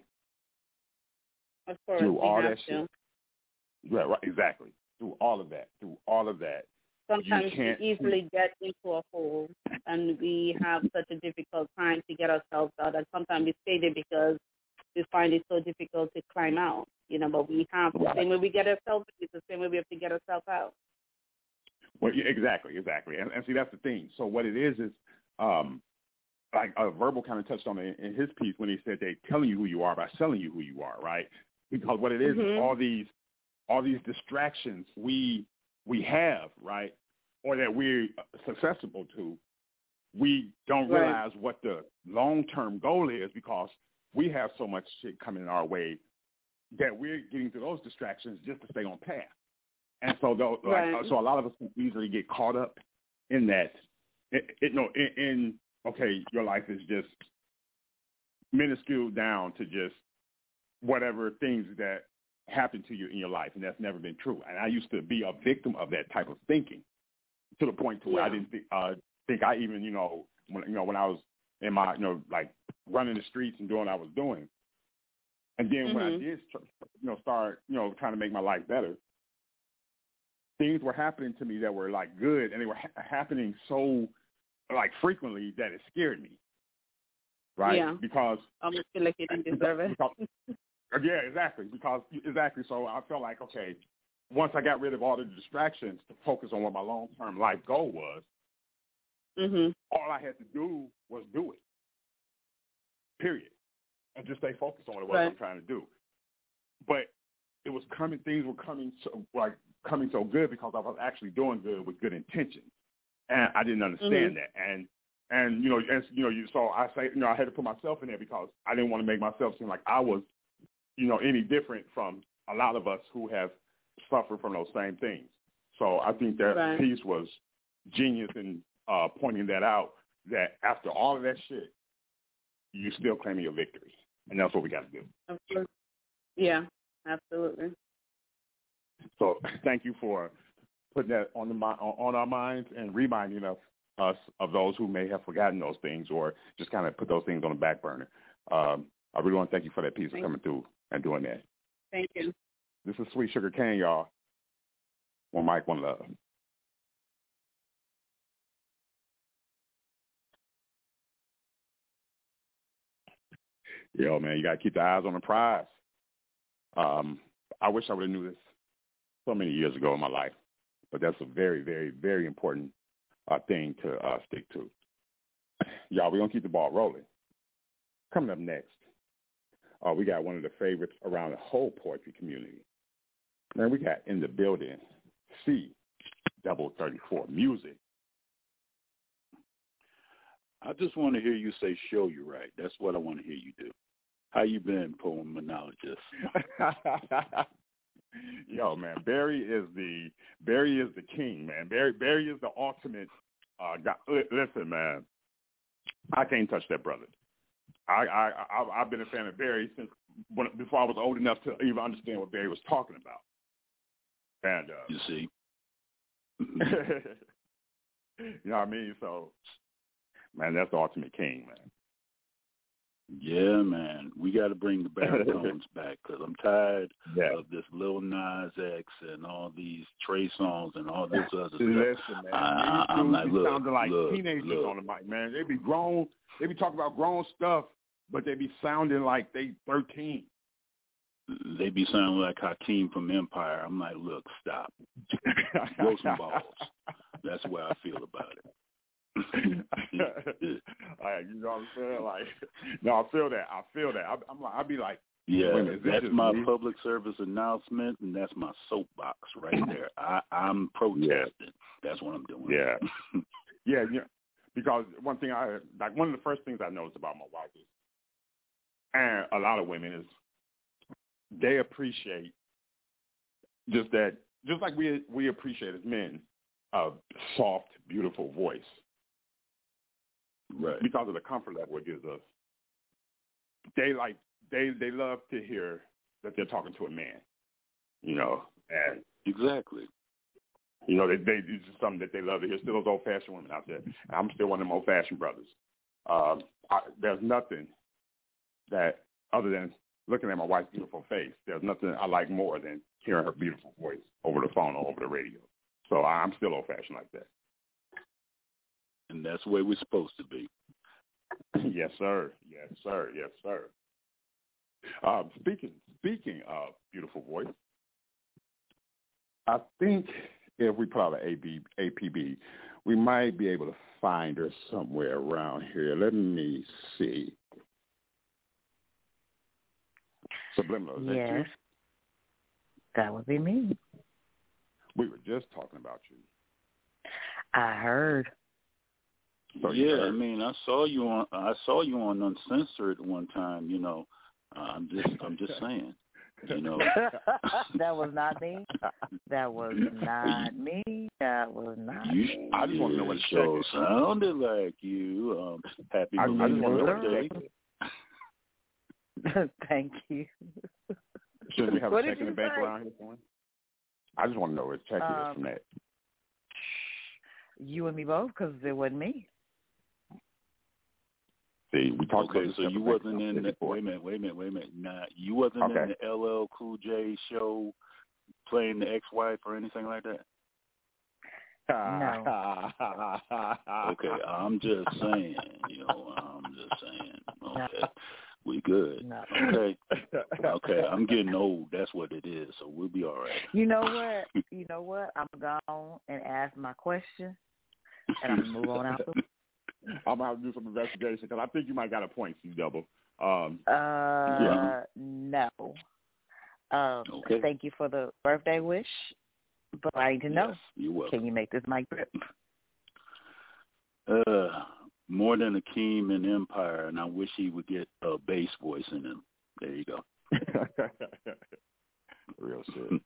Of course, through all that to. shit. Right, right, exactly. Through all of that, through all of that. Sometimes you can't we easily get into a hole, and we have such a difficult time to get ourselves out. And sometimes we stay there because we find it so difficult to climb out. You know, but we have the right. same way we get ourselves. It's the same way we have to get ourselves out. Well, yeah, exactly, exactly. And, and see, that's the thing. So what it is is, um, like uh, Verbal kind of touched on it in his piece when he said they're telling you who you are by selling you who you are, right? Because what it is mm-hmm. is all these all these distractions we we have, right, or that we're susceptible to, we don't right. realize what the long-term goal is because we have so much shit coming our way that we're getting to those distractions just to stay on path. And so, though, right. like, so a lot of us can easily get caught up in that. It, it, no, in, in okay, your life is just minuscule down to just whatever things that happen to you in your life, and that's never been true. And I used to be a victim of that type of thinking to the point to where yeah. I didn't think, uh, think I even, you know, when you know when I was in my, you know, like running the streets and doing what I was doing, and then mm-hmm. when I did, you know, start, you know, trying to make my life better, things were happening to me that were like good, and they were ha- happening so like frequently that it scared me. Right? Yeah. Because I almost feel like you didn't deserve it. Because, yeah, exactly. Because exactly. So I felt like, okay, once I got rid of all the distractions to focus on what my long-term life goal was, mm-hmm. all I had to do was do it. Period. And just stay focused on what it was right. I'm trying to do. But it was coming. Things were coming so like coming so good because I was actually doing good with good intentions, and I didn't understand mm-hmm. that. And and you know, and you know, you so I say, you know, I had to put myself in there because I didn't want to make myself seem like I was, you know, any different from a lot of us who have suffered from those same things. So I think that right. piece was genius in uh, pointing that out. That after all of that shit, you still claiming your victory, and that's what we got to do. Of course. Yeah, absolutely. So thank you for putting that on the on our minds and reminding us us of those who may have forgotten those things or just kind of put those things on the back burner. Um, I really want to thank you for that piece thank of coming you. through and doing that. Thank you. This is Sweet Sugar Cane, y'all. One mic, one love. Yo, man, you got to keep the eyes on the prize. Um, I wish I would have knew this so many years ago in my life, but that's a very, very, very important uh, thing to uh, stick to. Y'all, we're going to keep the ball rolling. Coming up next, uh, we got one of the favorites around the whole poetry community. Man, we got In the Building, C double thirty-four Music. I just want to hear you say show you right. That's what I want to hear you do. How you been, poemologist? Yo, man, Barry is the Barry is the king, man. Barry Barry is the ultimate uh, guy. Listen, man, I can't touch that brother. I I, I I've been a fan of Barry since when, before I was old enough to even understand what Barry was talking about. And uh, you see, you know what I mean? So, man, that's the ultimate king, man. Yeah, man, we got to bring the baritones back because I'm tired yeah. of this Lil Nas X and all these Trey songs and all this other stuff. Listen, man, I, I'm like, look, sounding like look, teenagers look. on the mic, man. They be grown, they be talking about grown stuff, but they be sounding like they thirteen. They be sounding like Hakeem from Empire. I'm like, look, stop. Grow some balls. That's the way I feel about it. Like, you know what I'm saying? Like, no, I feel that. I feel that. I, I'm like, I'd be like, yeah, minute, that's my me? public service announcement, and that's my soapbox right there. I, I'm protesting. Yeah. That's what I'm doing. Yeah, yeah, yeah. Because one thing I like, one of the first things I noticed about my wife is, and a lot of women is, they appreciate just that, just like we we appreciate as men, a soft, beautiful voice. Right. Because of the comfort level it gives us they like they they love to hear that they're talking to a man, you know, and exactly. You know, they they it's just something that they love to hear. Still those old fashioned women out there. And I'm still one of them old fashioned brothers. Um, I, there's nothing that other than looking at my wife's beautiful face, there's nothing I like more than hearing her beautiful voice over the phone or over the radio. So I'm still old fashioned like that. And that's the way we're supposed to be. Yes, sir. Yes, sir. Yes, sir. Um, speaking speaking of beautiful voice, I think if we put out an A B, A P B, we might be able to find her somewhere around here. Let me see. Subliminal, is that yes, you? That would be me. We were just talking about you. I heard. So yeah, I mean, I saw you on. I saw you on Uncensored one time. You know, uh, I'm just, I'm just saying. You know, that was not me. That was not me. That was not you, me. I just want to know what the show check is. sounded like you. Um, happy I, I just want to know what the birthday. check is. Thank you. Should we have What a check did in the you bank say? around here for him? I just want to know what the check Um, is from that. You and me both, because it wasn't me. See, we talked Okay, about so you wasn't in the, wait a minute, wait a minute, wait a minute. Nah, you wasn't Okay. in the L L Cool J show playing the ex-wife or anything like that? No. Okay, I'm just saying, you know, I'm just saying. Okay, we good. No. Okay, okay, I'm getting old. That's what it is, so we'll be all right. You know what? You know what? I'm going to go on and ask my question, and I'm going to move on out the I'm gonna have to do some investigation because I think you might got a point, C double. Um, Uh, yeah. no. Um, Okay. Thank you for the birthday wish, but I need to know. Yes, you're welcome. Can you make this mic grip? Uh, more than Akeem in Empire, and I wish he would get a bass voice in him. There you go. Real shit.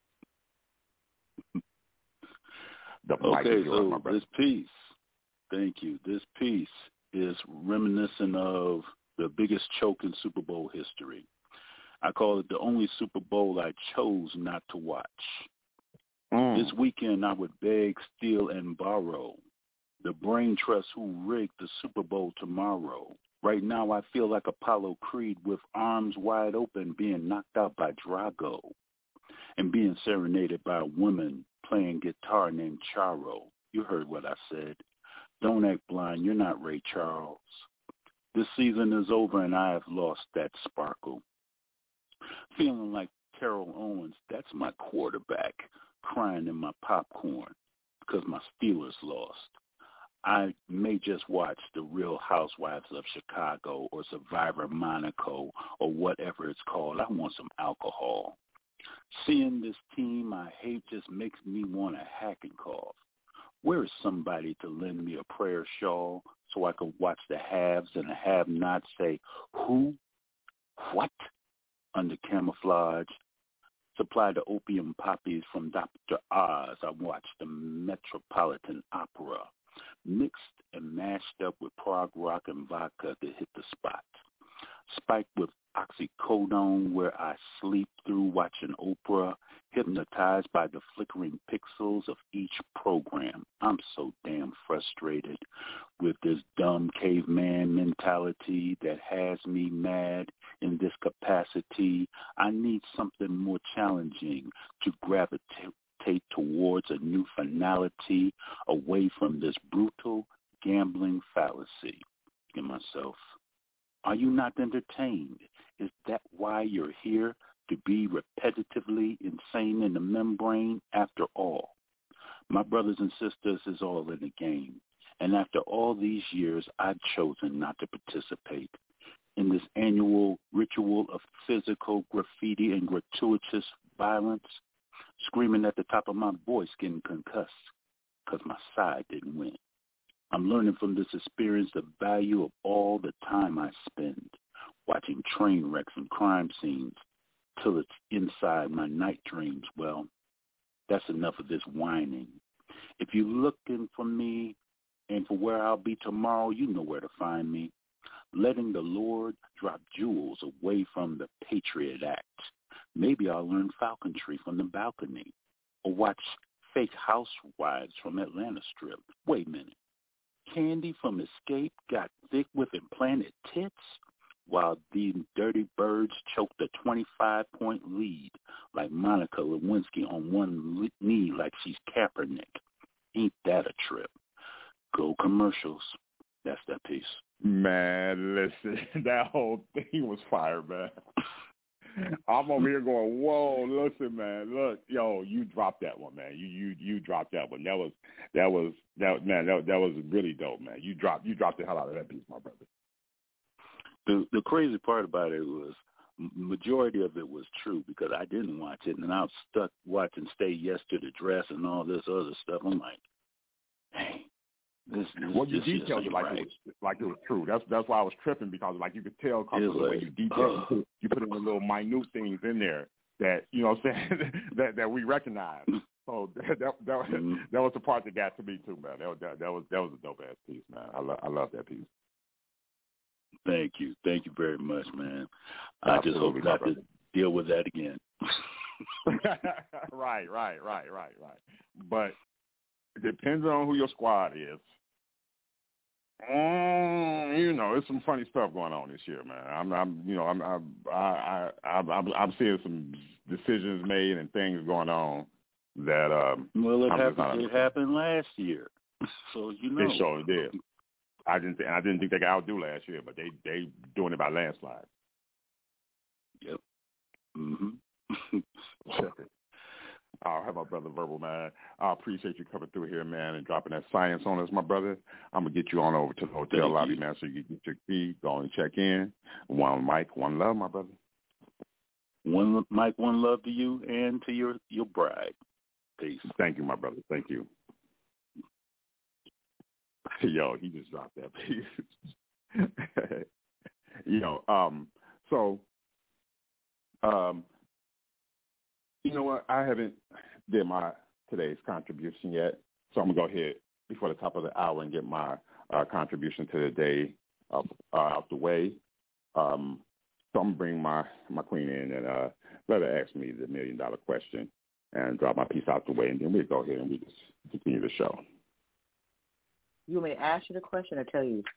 The mic Okay, is yours, my so brother. this piece, thank you. This piece is reminiscent of the biggest choke in Super Bowl history. I call it the only Super Bowl I chose not to watch. Mm. This weekend, I would beg, steal, and borrow the brain trust who rigged the Super Bowl tomorrow. Right now, I feel like Apollo Creed with arms wide open being knocked out by Drago and being serenaded by a woman playing guitar named Charo. You heard what I said. Don't act blind. You're not Ray Charles. This season is over and I have lost that sparkle. Feeling like Terrell Owens, that's my quarterback, crying in my popcorn because my Steelers lost. I may just watch The Real Housewives of Chicago or Survivor Monaco or whatever it's called. I want some alcohol. Seeing this team I hate just makes me want to hack and cough. Where is somebody to lend me a prayer shawl so I can watch the haves and the have-nots say, who, what, under camouflage? Supply the opium poppies from Doctor Oz. I watch the Metropolitan Opera, mixed and mashed up with prog rock and vodka to hit the spot. Spiked with oxycodone where I sleep through watching Oprah, hypnotized by the flickering pixels of each program. I'm so damn frustrated with this dumb caveman mentality that has me mad in this capacity. I need something more challenging to gravitate towards a new finality away from this brutal gambling fallacy. In myself, are you not entertained? Is that why you're here, to be repetitively insane in the membrane? After all, my brothers and sisters, is all in the game. And after all these years, I've chosen not to participate in this annual ritual of physical graffiti and gratuitous violence, screaming at the top of my voice, getting concussed because my side didn't win. I'm learning from this experience the value of all the time I spend watching train wrecks and crime scenes till it's inside my night dreams. Well, that's enough of this whining. If you're looking for me and for where I'll be tomorrow, you know where to find me. letting the Lord drop jewels away from the Patriot Act. Maybe I'll learn falconry from the balcony or watch fake housewives from Atlanta Strip. Wait a minute. Candy from Escape got thick with implanted tits while the dirty birds choked a twenty-five point lead like Monica Lewinsky on one knee like she's Kaepernick. Ain't that a trip? Go commercials. That's that piece. Man, listen, that whole thing was fire, man. I'm over here going, whoa, listen, man, look, yo, you dropped that one, man. You you you dropped that one. That was that was that man, that that was really dope, man. You dropped you dropped the hell out of that piece, my brother. The the crazy part about it was majority of it was true because I didn't watch it, and I was stuck watching Stay Yes to the Dress and all this other stuff. I'm like, hey. This, this, well, you this detailed it like right. it was like it was true. That's that's why I was tripping because like you could tell because of the like, way you detailed uh, it. You put in the little minute things in there that you know what I'm saying that that we recognize. So that that that, mm-hmm. that was the part that got to me too, man. That was that, that was that was a dope ass piece, man. I love I love that piece. Thank you, thank you very much, man. Absolutely, I just hope not to deal with that again. right, right, right, right, right. But it depends on who your squad is. Um, you know, it's some funny stuff going on this year, man. I'm, I'm, you know, I'm, I'm, I, I, I'm, I'm seeing some decisions made and things going on that. Um, well, it I'm happened. It happened last year, so you know. They sure did. I didn't, th- I didn't think they could outdo last year, but they, they doing it by landslide. Yep. Mhm. I'll have my brother Verbal, man. I appreciate you coming through here, man, and dropping that science on us, my brother. I'm going to get you on over to the hotel Thank lobby, you. man, so you can get your key, go and check in. One mic, one love, my brother. One mic, one love to you and to your, your bride. Peace. Thank you, my brother. Thank you. Yo, he just dropped that piece. Yo, um, so, um, you know what? I haven't did my today's contribution yet, so I'm going to go ahead before the top of the hour and get my uh, contribution to the day up, uh, out the way. Um, so I'm going to bring my, my queen in and uh, let her ask me the million-dollar question and drop my piece out the way, and then we'll go ahead and we just continue the show. You want me to ask you the question or tell you?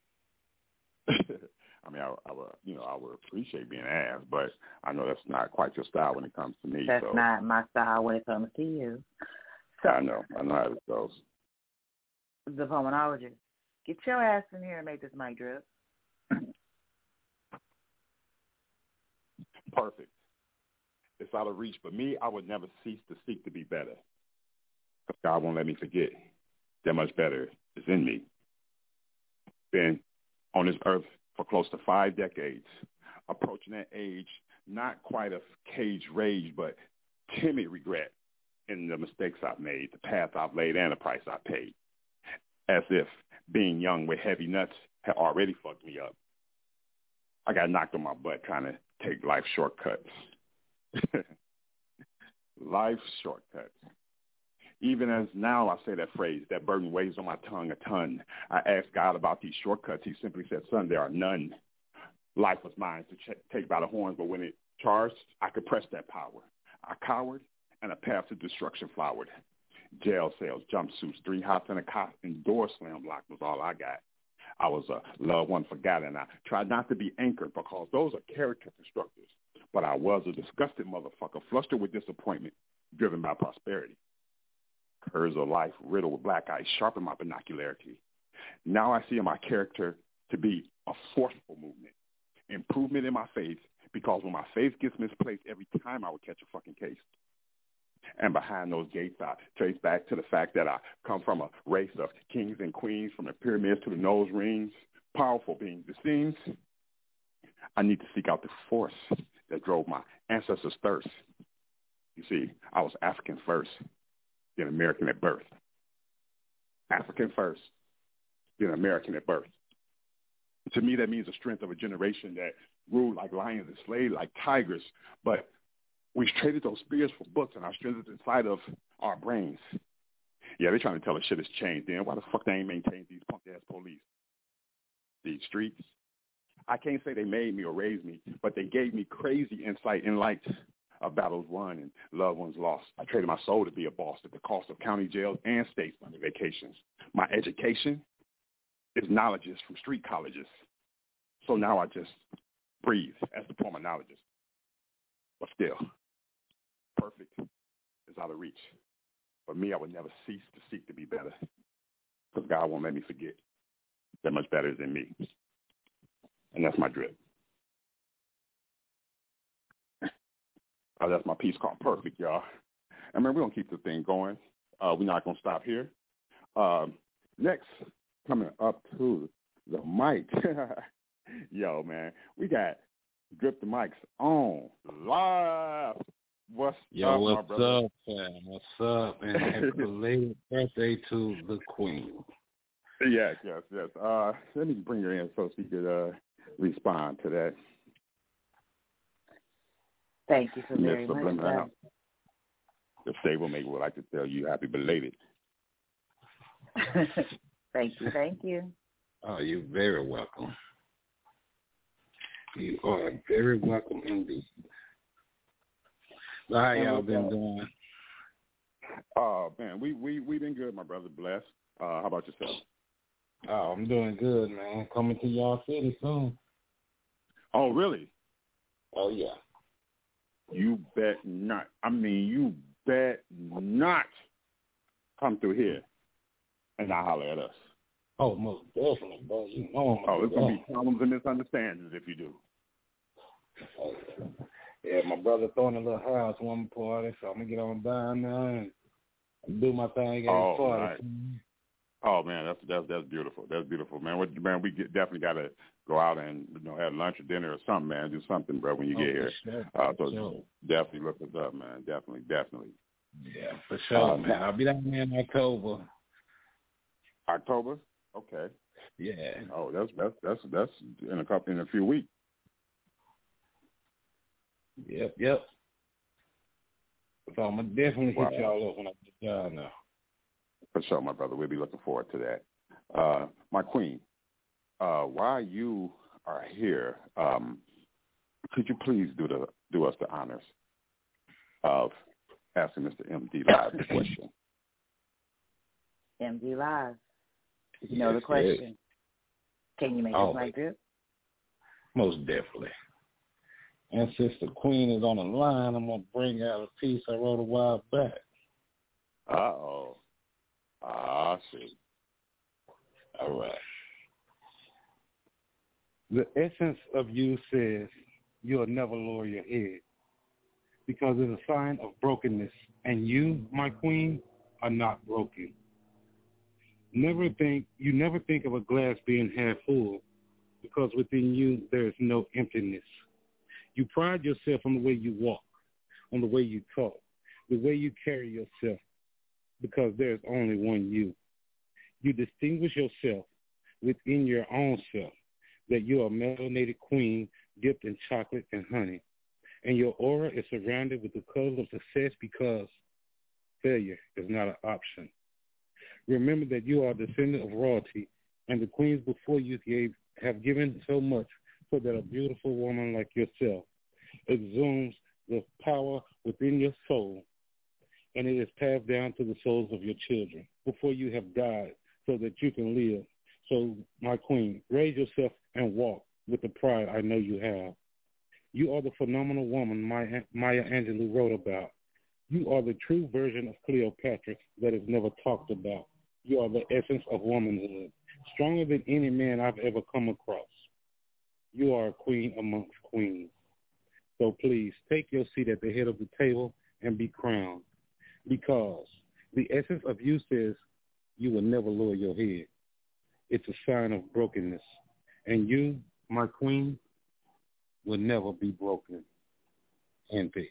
I mean, I, I would, you know, I would appreciate being asked, but I know that's not quite your style when it comes to me. That's so. not my style when it comes to you. So, I know. I know how it goes. The pulmonologist, get your ass in here and make this mic drip. Perfect. It's out of reach, but me, I would never cease to seek to be better. Because God won't let me forget that much better is in me. Been on this earth for close to five decades, approaching that age, not quite of caged rage, but timid regret in the mistakes I've made, the path I've laid, and the price I paid. As if being young with heavy nuts had already fucked me up. I got knocked on my butt trying to take life shortcuts. Life shortcuts. Even as now I say that phrase, that burden weighs on my tongue a ton. I asked God about these shortcuts. He simply said, son, there are none. Life was mine to ch- take by the horns, but when it charged, I could press that power. I cowered, and a path to destruction flowered. Jail cells, jumpsuits, three hots and a cot, and door slam block was all I got. I was a loved one forgotten. I tried not to be anchored because those are character constructors. But I was a disgusted motherfucker, flustered with disappointment, driven by prosperity. Curves of life riddled with black eyes sharpen my binocularity. Now I see in my character to be a forceful movement, improvement in my faith, because when my faith gets misplaced every time I would catch a fucking case. And behind those gates, I trace back to the fact that I come from a race of kings and queens, from the pyramids to the nose rings, powerful beings. It seems I need to seek out the force that drove my ancestors' thirst. You see, I was African first, then American at birth. African first, then American at birth. To me, that means the strength of a generation that ruled like lions and slayed like tigers, but we've traded those spears for books, and our strength is inside of our brains. Yeah, they're trying to tell us shit has changed. Then why the fuck they ain't maintained these punk-ass police? these streets. I can't say they made me or raised me, but they gave me crazy insight and light of battles won and loved ones lost. I traded my soul to be a boss at the cost of county jails and state-funded vacations. My education is knowledges from street colleges. So now I just breathe as the pulmonologist. But still, perfect is out of reach. For me, I would never cease to seek to be better, because God won't let me forget that much better is in me. And that's my drip. Uh, that's my piece called Perfect, y'all. And man, we're going to keep the thing going. Uh, we're not going to stop here. Um, next, coming up to the mic. Yo, man, we got Drip the Mics on live. What's Yo, up, what's my brother? up, fam? What's up? And happy belated birthday to the Queen. Yes, yes, yes. Uh, let me bring her in so she could uh, respond to that. Thank you so very Miss much. Subliminal. The stable maker would like to tell you happy belated. Thank you, thank you. Oh, you're very welcome. You are very welcome indeed. So how y'all been doing? Oh, man, we, we, we been good, my brother. Blessed. Uh, how about yourself? Oh, I'm doing good, man. Coming to y'all city soon. Oh, really? Oh, yeah. You bet not. I mean, you bet not come through here and not holler at us. Oh, most definitely, bro. You know I'm Oh, it's going to be problems and misunderstandings if you do. Oh, yeah, my brother throwing a little house one party, so I'm going to get on down there and do my thing at oh, his party. Nice. Oh, man, that's that's that's beautiful. That's beautiful, man. What, man, we get, definitely got to go out and, you know, have lunch or dinner or something, man. Do something, bro, when you oh, get here. Sure. Uh, so sure. definitely look us up, man. Definitely, definitely. Yeah, for sure, uh, man. I'll be down there in October. October? Okay. Yeah. Oh, that's that's that's that's in a couple in a few weeks. Yep, yep. So I'm gonna definitely wow. hit y'all up when I get down there. For sure, my brother. We'll be looking forward to that. Uh, my queen, uh, while you are here, um, could you please do the do us the honors of asking Mister M D Live the question? M D Live. You know yes, the question. Yes. Can you make oh, this mic drip? Most definitely. And since the Queen is on the line, I'm gonna bring out a piece I wrote a while back. Uh oh. Ah, see. All right. The essence of you says you'll never lower your head because it's a sign of brokenness, and you, my queen, are not broken. Never think you never think of a glass being half full because within you there is no emptiness. You pride yourself on the way you walk, on the way you talk, the way you carry yourself, because there's only one you. You distinguish yourself within your own self, that you are a melanated queen dipped in chocolate and honey, and your aura is surrounded with the colors of success because failure is not an option. Remember that you are a descendant of royalty, and the queens before you gave, have given so much so that a beautiful woman like yourself exudes the power within your soul, and it is passed down to the souls of your children before you have died so that you can live. So, my queen, raise yourself and walk with the pride I know you have. You are the phenomenal woman Maya, Maya Angelou wrote about. You are the true version of Cleopatra that is never talked about. You are the essence of womanhood, stronger than any man I've ever come across. You are a queen amongst queens. So please take your seat at the head of the table and be crowned, because the essence of you says you will never lower your head. It's a sign of brokenness, and you, my queen, will never be broken. In peace.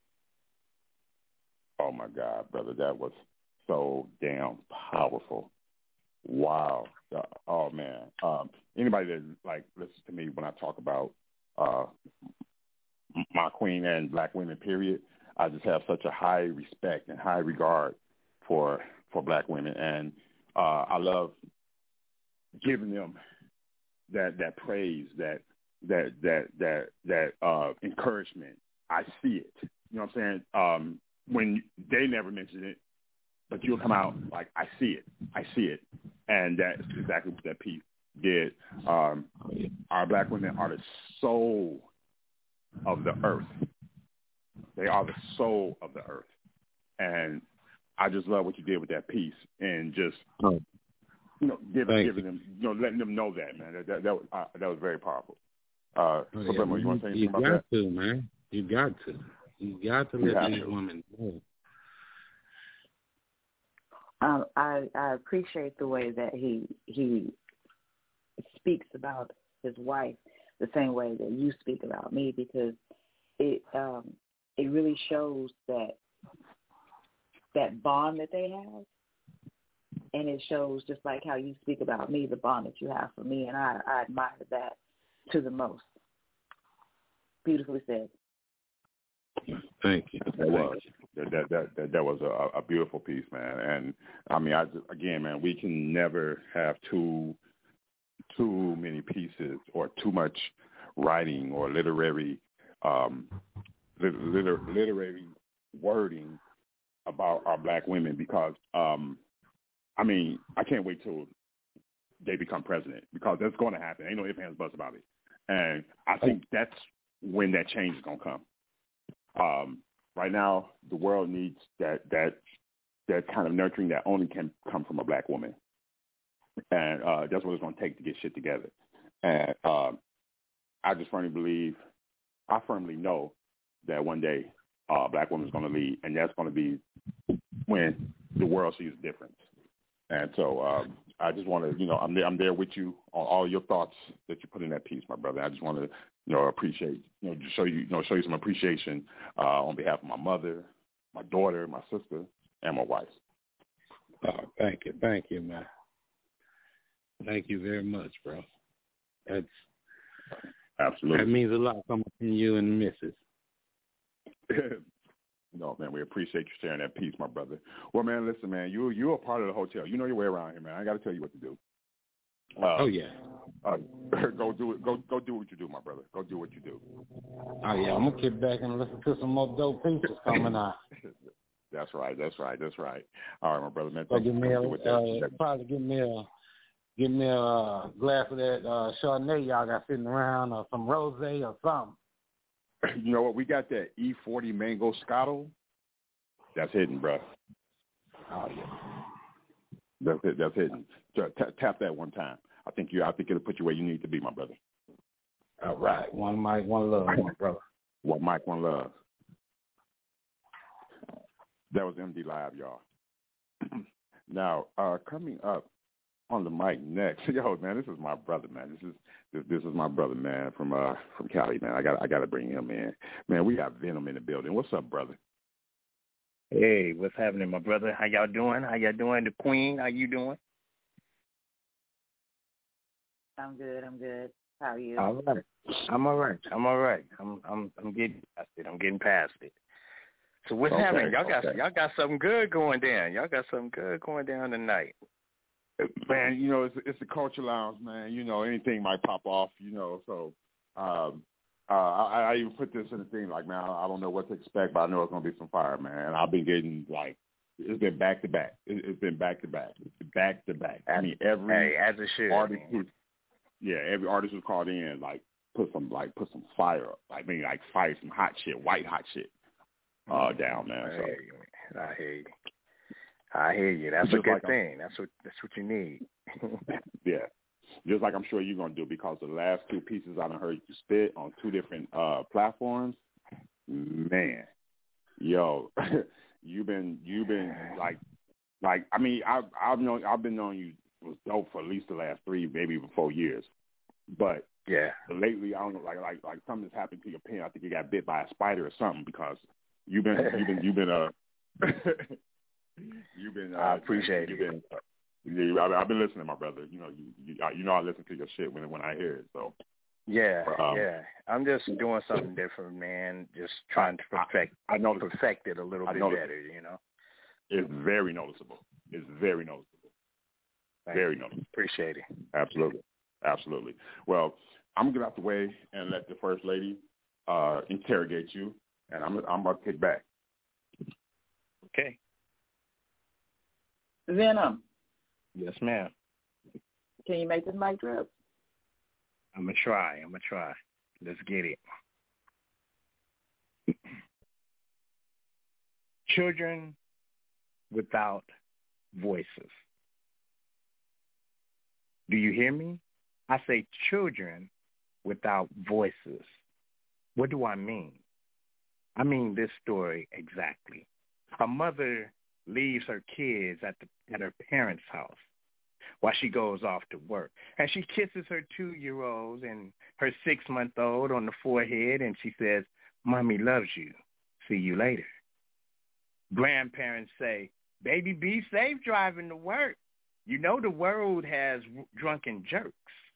Oh, my God, brother. That was so damn powerful. Wow. Uh, oh, man. Um, anybody that, like, listens to me when I talk about uh, my queen and black women, period, I just have such a high respect and high regard for for black women. And uh, I love giving them that that praise, that that that that that uh, encouragement. I see it. You know what I'm saying? Um, when they never mention it, but you'll come out like, I see it. I see it. And that's exactly what that piece did. Um, our black women are the soul of the earth. They are the soul of the earth. And I just love what you did with that piece and just, you know, giving, giving them, you know, letting them know that, man. That, that, that, was, uh, that was very powerful. Uh, Oh, so, yeah, Bremo, you want to say anything you about got that? to, man. You got to. You got to You let have these to. women know. Um, I I appreciate the way that he he speaks about his wife the same way that you speak about me, because it um, it really shows that that bond that they have, and it shows just like how you speak about me, the bond that you have for me, and I, I admire that to the most. Beautifully said. Thank you. That was that that that that, that was a, a beautiful piece, man. And I mean, I just, again, man, we can never have too too many pieces or too much writing or literary um, liter, literary wording about our black women, because um, I mean, I can't wait till they become president, because that's going to happen. Ain't no ifs, ands, buts about it. And I think that's when that change is going to come. Um, right now, the world needs that that that kind of nurturing that only can come from a black woman, and uh, that's what it's going to take to get shit together. And uh, I just firmly believe, I firmly know that one day uh, a black woman is going to lead, and that's going to be when the world sees a difference. And so um, I just want to, you know, I'm there, I'm there with you on all your thoughts that you put in that piece, my brother. I just want to, you know, appreciate, you know, just show you, you know, show you some appreciation uh, on behalf of my mother, my daughter, my sister, and my wife. Oh, thank you, thank you, man. Thank you very much, bro. That's absolutely, that means a lot coming from you and the missus. No, man, we appreciate you sharing that piece, my brother. Well, man, listen, man, you you're a part of the hotel. You know your way around here, man. I got to tell you what to do. Uh, oh yeah. Uh, go do it. Go go do what you do, my brother. Go do what you do. Oh yeah, I'm gonna get back and listen to some more dope pieces coming out. That's right. That's right. That's right. All right, my brother, man. So Thank give you me a, with that. uh, probably give me a give me a uh, glass of that uh, Chardonnay y'all got sitting around, or some rosé or something. You know what? We got that E forty Mango Scotto. That's hidden, bro. Oh yeah. That's it. That's hidden. Tap, tap that one time. I think you. I think it'll put you where you need to be, my brother. All right. One mic, one love, my brother. One mic, one love. That was M D Live, y'all. Now, uh, coming up on the mic next, yo, man, this is my brother, man. This is this, this is my brother, man, from uh from Cali, man. I got I got to bring him in, man. We got Venom in the building. What's up, brother? Hey, what's happening, my brother? How y'all doing? How y'all doing? The Queen, how you doing? I'm good. I'm good. How are you? All right. I'm all right. I'm all right. I'm I'm I'm getting past it. I'm getting past it. So what's Okay, happening? Y'all got okay. y'all got something good going down. Y'all got something good going down tonight. Man, you know, it's it's the culture lounge, man. You know, anything might pop off, you know. So, um, uh, I, I even put this in the thing, like, man, I, I don't know what to expect, but I know it's gonna be some fire, man. I've been getting like, it's been back to back. It, it's been back to back. It's been back to back. I mean, every Hey, as it should. artist, who, yeah, every artist who's called in, like, put some like put some fire up. Like, I mean, like fire some hot shit, white hot shit, uh, down, man. I So. hear you. I hear you. I hear you. That's Just a good like thing. That's what that's what you need. Yeah. Just like I'm sure you're going to do, because the last two pieces I done heard you spit on two different uh, platforms, man, yo, you've been, you've been like, like, I mean, I've, I've known, I've been knowing you was dope for at least the last three, maybe even four years. But yeah, lately, I don't know, like, like, like something's happened to your pen. I think you got bit by a spider or something, because you've been, you've been, you've been, uh, you've been, uh, I appreciate you've it. been, uh, Yeah, I, I've been listening, my brother. You know, you you, you know I listen to your shit when when I hear it. So yeah, um, yeah. I'm just doing something different, man. Just trying to perfect. I, I know perfect it a little I bit noticed. better. You know, It's very noticeable. It's very noticeable. Thank very you. noticeable. Appreciate it. Absolutely, Absolutely. Well, I'm going to get out the way and let the First Lady uh, interrogate you, and I'm, I'm about to kick back. Okay. Venom, Yes, ma'am. can you make this mic drop? I'm going to try. I'm going to try. Let's get it. Children without voices. Do you hear me? I say children without voices. What do I mean? I mean this story exactly. A mother leaves her kids at the at her parents' house while she goes off to work. And she kisses her two-year-old and her six-month-old on the forehead, and she says, Mommy loves you. See you later. Grandparents say, baby, be safe driving to work. You know the world has drunken jerks.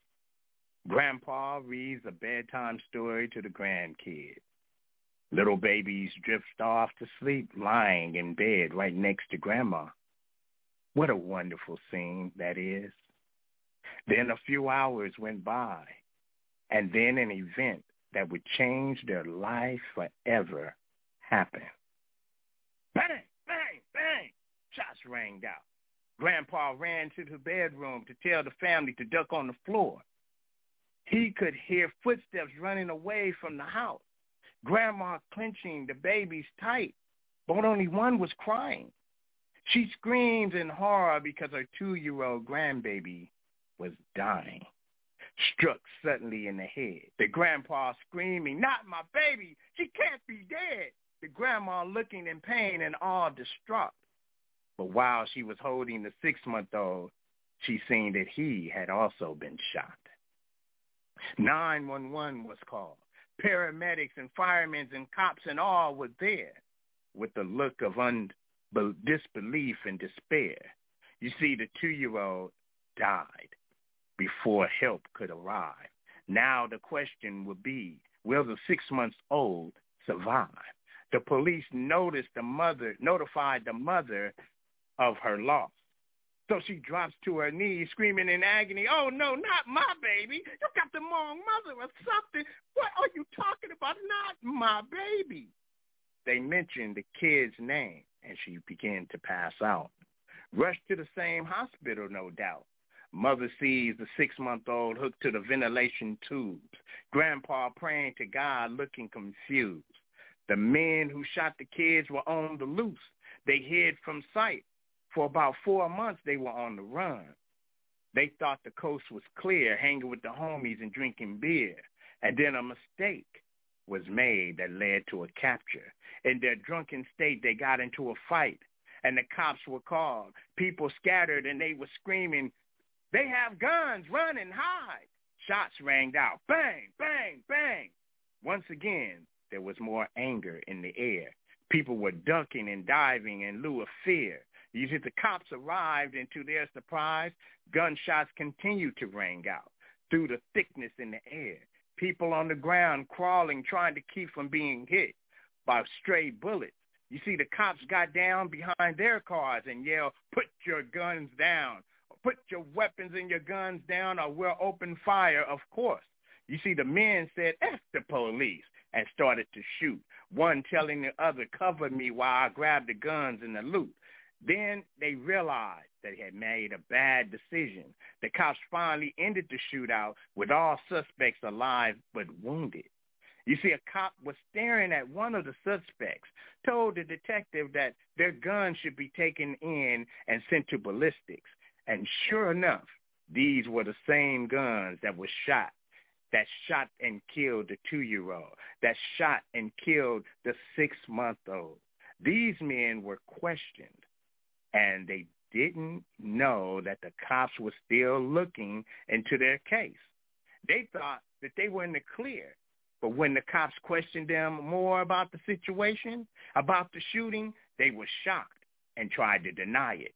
Grandpa reads a bedtime story to the grandkids. Little babies drift off to sleep lying in bed right next to Grandma. What a wonderful scene that is. Then a few hours went by, and then an event that would change their life forever happened. Bang, bang, bang! Shots rang out. Grandpa ran to the bedroom to tell the family to duck on the floor. He could hear footsteps running away from the house. Grandma clenching the babies tight, but only one was crying. She screamed in horror because her two-year-old grandbaby was dying, struck suddenly in the head. The grandpa screaming, not my baby, she can't be dead. The grandma looking in pain and all distraught. But while she was holding the six-month-old, she seen that he had also been shot. nine one one was called. Paramedics and firemen and cops and all were there with the look of un- disbelief and despair. You see, the two-year-old died before help could arrive. Now the question would be, will the six-month-old survive? The police noticed the mother, notified the mother of her loss. So she drops to her knees, screaming in agony, oh, no, not my baby. You got the wrong mother or something. What are you talking about? Not my baby. They mentioned the kid's name, and she began to pass out. Rushed to the same hospital, no doubt. Mother sees the six-month-old hooked to the ventilation tubes. Grandpa praying to God, looking confused. The men who shot the kids were on the loose. They hid from sight. For about four months, they were on the run. They thought the coast was clear, hanging with the homies and drinking beer. And then a mistake was made that led to a capture. In their drunken state, they got into a fight, and the cops were called. People scattered, and they were screaming, they have guns, run and hide. Shots rang out, bang, bang, bang. Once again, there was more anger in the air. People were ducking and diving in lieu of fear. You see, the cops arrived, and to their surprise, gunshots continued to ring out through the thickness in the air. People on the ground crawling, trying to keep from being hit by stray bullets. You see, the cops got down behind their cars and yelled, put your guns down. Put your weapons and your guns down or we'll open fire, of course. You see, the men said, F the police, and started to shoot, one telling the other, cover me while I grab the guns and the loot. Then they realized they had made a bad decision. The cops finally ended the shootout with all suspects alive but wounded. You see, a cop was staring at one of the suspects, told the detective that their guns should be taken in and sent to ballistics. And sure enough, these were the same guns that were shot, that shot and killed the two-year-old, that shot and killed the six-month-old. These men were questioned, and they didn't know that the cops were still looking into their case. They thought that they were in the clear. But when the cops questioned them more about the situation, about the shooting, they were shocked and tried to deny it.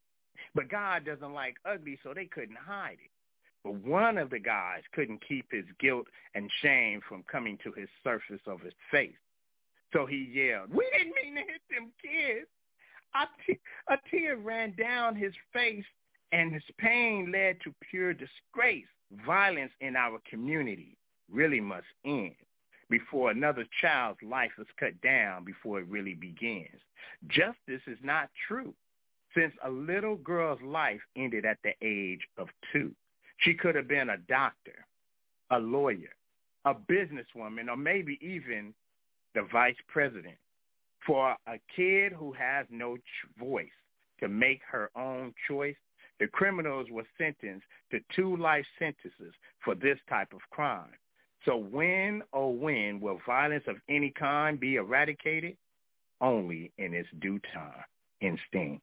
But God doesn't like ugly, so they couldn't hide it. But one of the guys couldn't keep his guilt and shame from coming to his surface of his face. So he yelled, we didn't mean to hit them kids. A, t- a tear ran down his face, and his pain led to pure disgrace. violence in our community really must end before another child's life is cut down before it really begins. Justice is not true, since a little girl's life ended at the age of two. She could have been a doctor, a lawyer, a businesswoman, or maybe even the vice president. For a kid who has no ch- voice to make her own choice, the criminals were sentenced to two life sentences for this type of crime. So when, oh when, will violence of any kind be eradicated? Only in its due time. In Sting.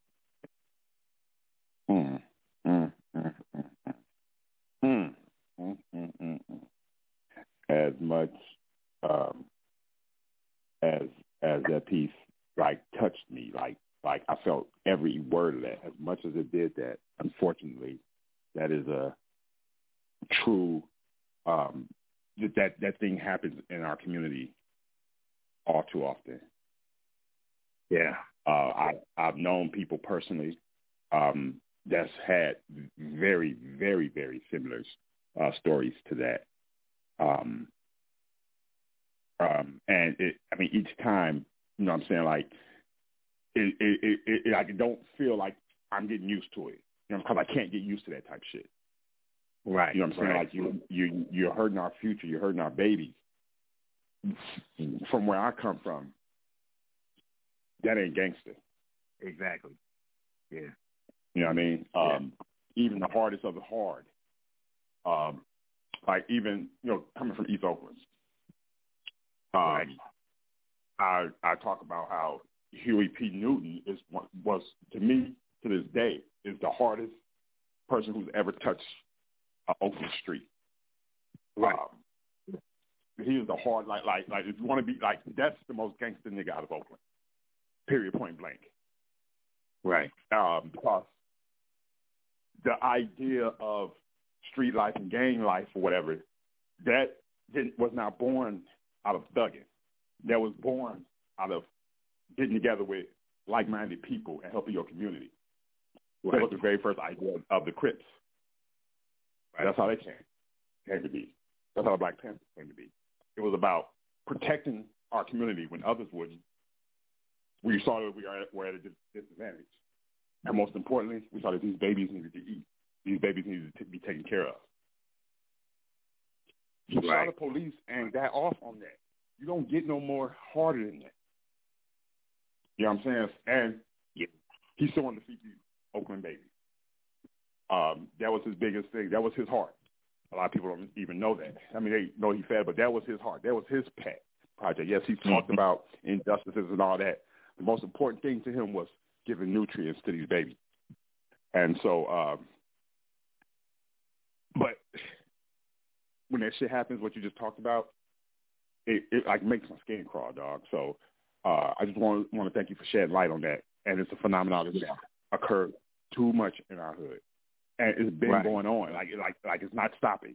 Mm, mm, mm, mm, mm. Mm, mm, mm, mm, mm. As much um, as as that piece like touched me, like like I felt every word of that. As much as it did that, unfortunately, that is a true um, that that thing happens in our community all too often. Yeah, uh, I I've known people personally um, that's had very very very similar uh, stories to that. Um, um, and it, I mean, each time, you know what I'm saying, like, it, it, it, it, it, I don't feel like I'm getting used to it, you know, because I can't get used to that type of shit. Right. You know what I'm saying? Right. Like, you, you, you're hurting our future, you're hurting our babies. From where I come from, that ain't gangster. Exactly. Yeah. You know what I mean? Yeah. Um, even the hardest of the hard, um, like even, you know, coming from East Oakland, um, right. I I talk about how Huey P. Newton is was, to me, to this day, is the hardest person who's ever touched uh, Oakland Street. Right. Um, he is the hard, like, like, like, if you want to be, like, that's the most gangster nigga out of Oakland. Period, point blank. Right. Um, because the idea of street life and gang life or whatever, that didn't, was not born out of thugging. That was born out of getting together with like-minded people and helping your community. Right. That was the very first idea of the Crips. Right. That's how they came, came to be. That's how the Black Panthers came to be. It was about protecting our community when others wouldn't. We saw that we were at a disadvantage. And most importantly, we saw that these babies needed to eat. These babies needed to be taken care of. You right. saw the police and got off on that. You don't get no more harder than that. You know what I'm saying? And yeah, he still wanted to feed the Oakland babies. Um, that was his biggest thing. That was his heart. A lot of people don't even know that. I mean, they know he fed, but that was his heart. That was his pet project. Yes, he mm-hmm. talked about injustices and all that. The most important thing to him was giving nutrients to these babies. And so, um, but when that shit happens, what you just talked about, it, it like makes my skin crawl, dog. So uh, I just want want to thank you for shedding light on that. And it's a phenomenon that occurred too much in our hood, and it's been right. going on. Like like like it's not stopping.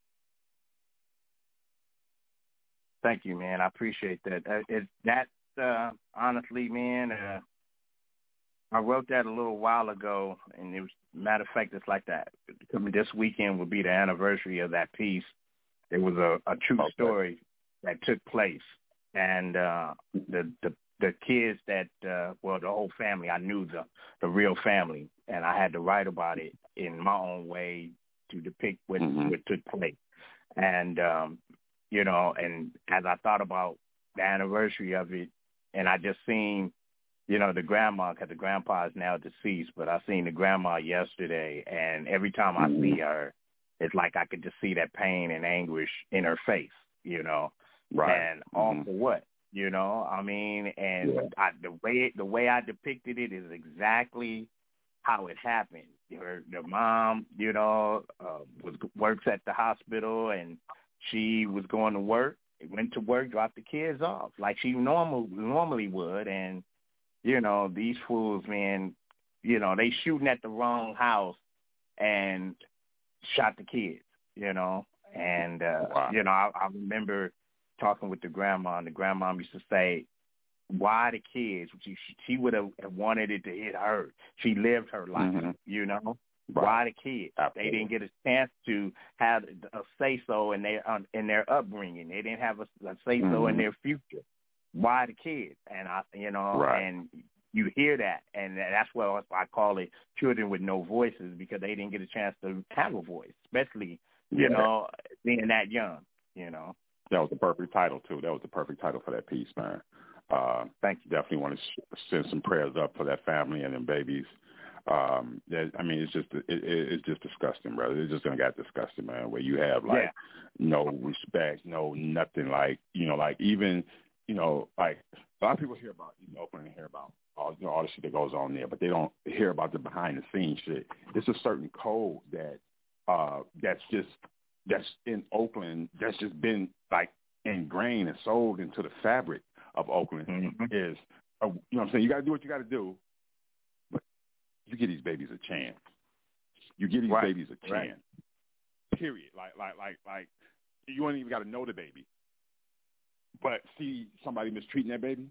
Thank you, man. I appreciate that. Uh, it, that uh, honestly, man. Uh, I wrote that a little while ago, and it was, matter of fact, it's like that. This weekend would be the anniversary of that piece. It was a, a true okay. story that took place, and uh, the, the the kids that, uh, well, the whole family, I knew the, the real family, and I had to write about it in my own way to depict what, mm-hmm. what took place. And, um, you know, and as I thought about the anniversary of it, and I just seen, you know, the grandma, because the grandpa is now deceased, but I seen the grandma yesterday, and every time I see her, it's like I could just see that pain and anguish in her face, you know, right. and all mm-hmm. for what, you know, I mean, and yeah. I, the way the way I depicted it is exactly how it happened. Her, the mom, you know, uh, was works at the hospital, and she was going to work, went to work, dropped the kids off like she normal normally would, and you know, these fools, man, you know, they shooting at the wrong house and shot the kids, you know. And, uh, wow. you know, I, I remember talking with the grandma, and the grandma used to say, why the kids? She, she would have wanted it to hit her. She lived her life, mm-hmm. you know. Right. Why the kids? Absolutely. They didn't get a chance to have a say-so in their um, in their upbringing. They didn't have a, a say-so Mm-hmm. in their future. Why the kids? And I, you know, Right. and you hear that, and that's what I call it, children with no voices, because they didn't get a chance to have a voice, especially, you Yeah. know, being that young, you know. That was the perfect title, too. That was the perfect title for that piece, man. Uh, Thank you. Definitely want to sh- send some prayers up for that family and them babies. Um, that, I mean, it's just it, it, it's just disgusting, brother. It's just gonna get disgusting, man. Where you have like Yeah. no respect, no nothing, like you know, like even you know, like a lot of people hear about East Oakland and hear about all you know all the shit that goes on there, but they don't hear about the behind the scenes shit. It's a certain code that uh, that's just that's in Oakland that's just been like ingrained and sold into the fabric of Oakland. Mm-hmm. Is uh, you know what I'm saying? You got to do what you got to do. You give these babies a chance. You give these right. babies a chance. Right. Period. Like, like, like, like, you ain't even got to know the baby. But see somebody mistreating that baby,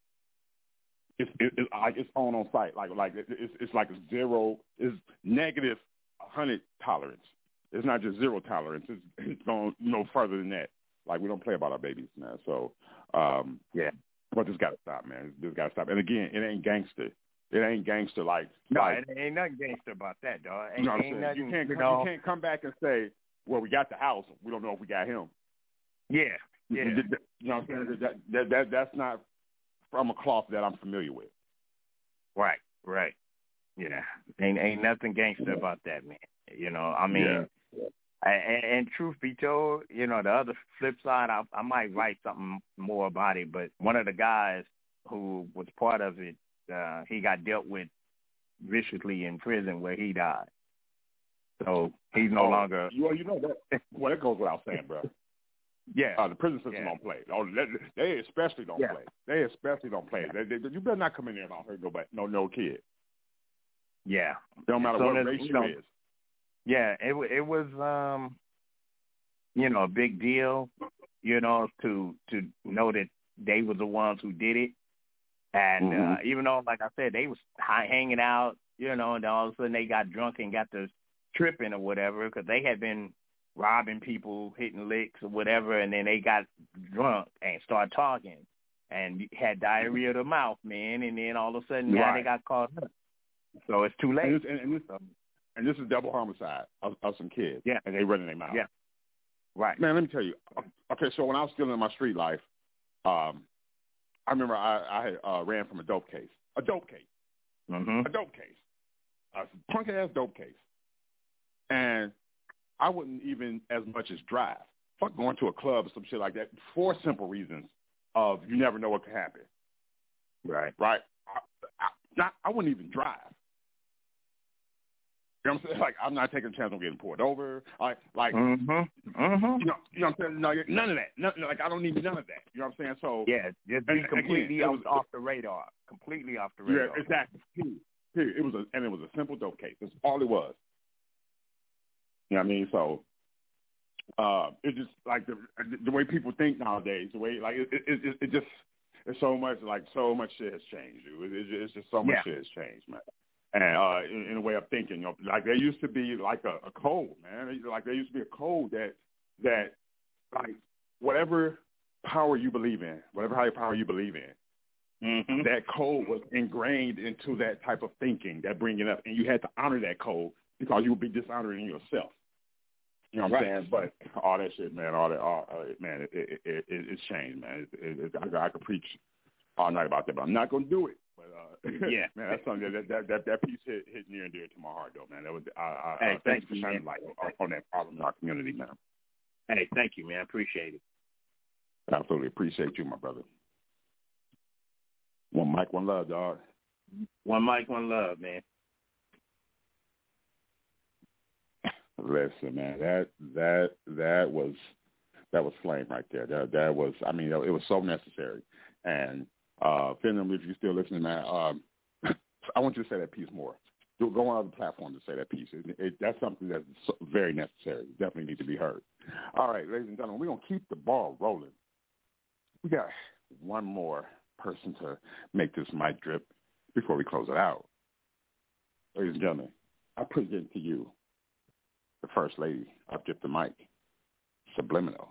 it's it, it's like it's on on site. Like, like it's it's like zero. It's negative a hundred tolerance. It's not just zero tolerance. It's it's going no further than that. Like we don't play about our babies, man. So, um, yeah. But this got to stop, man. This got to stop. And again, it ain't gangster. It ain't gangster like. No, like, it ain't nothing gangster about that, dog. Ain't, you know what I'm ain't saying? nothing, You can't, you, come, know, you can't come back and say, well, we got the house. We don't know if we got him. Yeah, yeah. You know what I'm saying? That, that, that, that's not from a cloth that I'm familiar with. Right, right. Yeah. Ain't ain't nothing gangster about that, man. You know, I mean, yeah. and, and truth be told, you know, the other flip side, I, I might write something more about it, but one of the guys who was part of it, uh, he got dealt with viciously in prison where he died. So he's no oh, longer. Well, you know that. Well, that goes without saying, bro. Yeah. Uh, the prison system yeah. don't play. Oh, they, they especially don't yeah. play. They especially don't play. They, they, you better not come in there and don't hurt nobody, no, no kid. Yeah. No matter so what race you know, is. Yeah, it it was um, you know, a big deal, you know, to to know that they were the ones who did it. And mm-hmm. uh, even though, like I said, they was hanging out, you know, and then all of a sudden they got drunk and got to tripping or whatever because they had been robbing people, hitting licks or whatever, and then they got drunk and started talking and had diarrhea of the mouth, man, and then all of a sudden now right. they got caught up. So it's too late. And this, and, and this, and this is double homicide of, of some kids, yeah. and they running their mouth. Yeah, right. Man, let me tell you. Okay, so when I was still in my street life, um, I remember I, I had uh, ran from a dope case. A dope case. Mm-hmm. A dope case. A punk-ass dope case. And I wouldn't even as much as drive. Fuck going to a club or some shit like that for simple reasons of you never know what could happen. Right. Right? I, I, not, I wouldn't even drive. You know what I'm saying? Like, I'm not taking a chance on getting pulled over. Like, like mm-hmm. Mm-hmm. you know, you know what I'm saying? No, none of that. None, like, I don't need none of that. You know what I'm saying? So yeah, just be and, completely again, off, was, off the radar. Completely off the radar. Yeah, exactly. Period. Period. It was a, and it was a simple dope case. That's all it was. You know what I mean? So uh, it's just like the the way people think nowadays. The way like it it, it, it just it's so much like so much shit has changed. It, it, it's just so much yeah. shit has changed, man. And uh, in, in a way of thinking, you know, like there used to be like a, a code, man. Like there used to be a code that that like whatever power you believe in, whatever higher power you believe in, mm-hmm. that code was ingrained into that type of thinking, that bringing up, and you had to honor that code because you would be dishonoring yourself. You know what I'm right. saying? But all that shit, man, all that, all, uh, man, it, it, it, it, it's changed, man. It, it, it, I, I could preach all night about that, but I'm not going to do it. But uh, yeah, man, that's something that that, that that piece hit, hit near and dear to my heart, though, man. That was I, I, hey, uh, thank thanks for you, shining man. light on, on that problem in our community, man. Hey, thank you, man. Appreciate it. Absolutely appreciate you, my brother. One mic, one love, dog. One mic, one love, man. Listen, man, that that that was that was flame right there. That that was, I mean, it was so necessary. And uh, Finland, if you're still listening, man, um, I want you to say that piece more. Go on other platforms to say that piece. It, it, that's something that's very necessary. It definitely needs to be heard. All right, ladies and gentlemen, we're gonna keep the ball rolling. We got one more person to make this mic drip before we close it out. Ladies and gentlemen, I present to you the First Lady of Dip the Mic, Subliminal.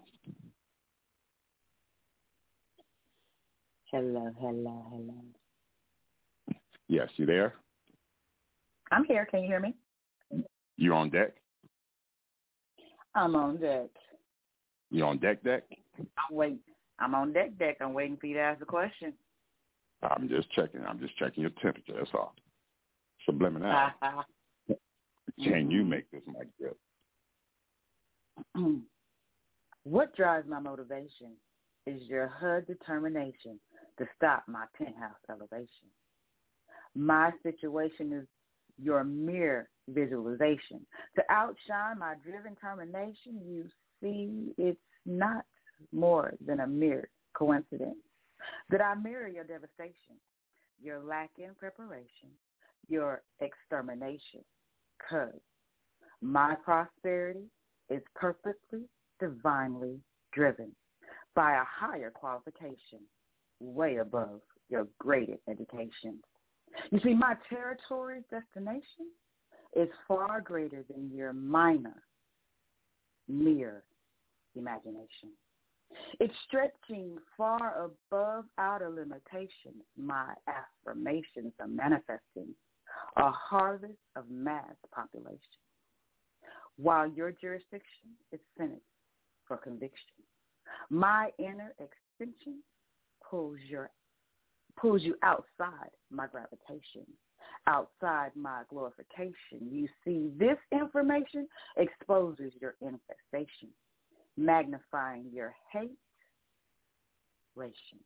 Hello, hello, hello. Yes, you there? I'm here. Can you hear me? You on deck? I'm on deck. You on deck deck? I'm wait. I'm on deck deck. I'm waiting for you to ask the question. I'm just checking. I'm just checking your temperature. That's all. Subliminal. Can you make this mic grip? What drives my motivation is your H U D determination to stop my penthouse elevation. My situation is your mere visualization. To outshine my driven determination, you see it's not more than a mere coincidence that I mirror your devastation, your lack in preparation, your extermination, because my prosperity is perfectly, divinely driven by a higher qualification, way above your graded education. You see, my territory's destination is far greater than your minor, mere imagination. It's stretching far above outer limitations. My affirmations are manifesting a harvest of mass population, while your jurisdiction is sentenced for conviction. My inner extension pulls your pulls you outside my gravitation, outside my glorification. You see, this information exposes your infestation, magnifying your hate ration.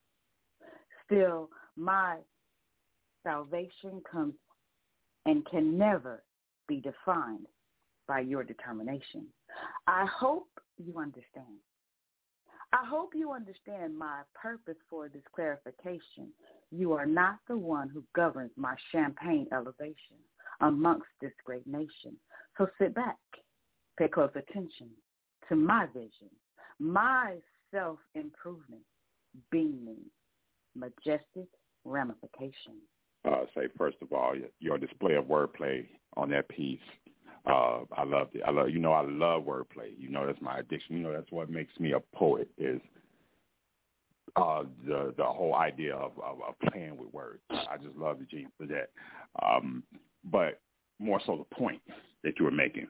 Still, my salvation comes and can never be defined by your determination. I hope you understand. I hope you understand my purpose for this clarification. You are not the one who governs my champagne elevation amongst this great nation. So sit back, pay close attention to my vision, my self-improvement, beaming, majestic ramification. Uh, say, first of all, your, your display of wordplay on that piece, uh, I loved it. I love, you know, I love wordplay. You know, that's my addiction. You know, that's what makes me a poet is uh, the the whole idea of, of, of playing with words. I just love the genius of that. Um, but more so the point that you were making.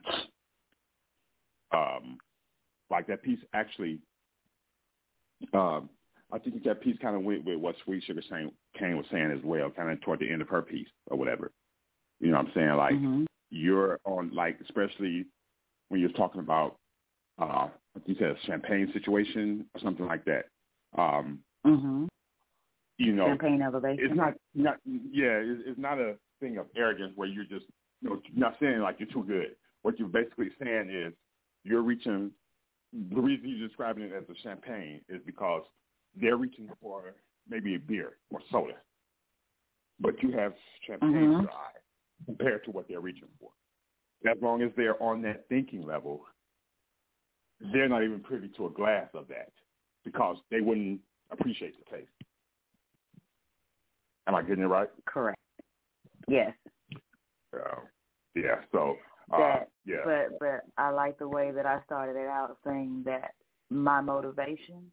Um, like that piece actually, um, I think that piece kind of went with what Sweet Sugar Cane was saying as well, kind of toward the end of her piece or whatever. You know what I'm saying? Like, mm-hmm. You're on, like, especially when you're talking about, uh, you said a champagne situation or something like that. Um, mm-hmm. You know, champagne elevation. It's not, not yeah, it's, it's not a thing of arrogance where you're just, you know, you're not saying like you're too good. What you're basically saying is you're reaching, the reason you're describing it as a champagne is because they're reaching for maybe a beer or soda, but you have champagne mm-hmm. dry compared to what they're reaching for. As long as they're on that thinking level, they're not even privy to a glass of that because they wouldn't appreciate the taste. Am I getting it right? Correct. Yes. Uh, yeah. So, uh, that, yeah. But but I like the way that I started it out saying that my motivation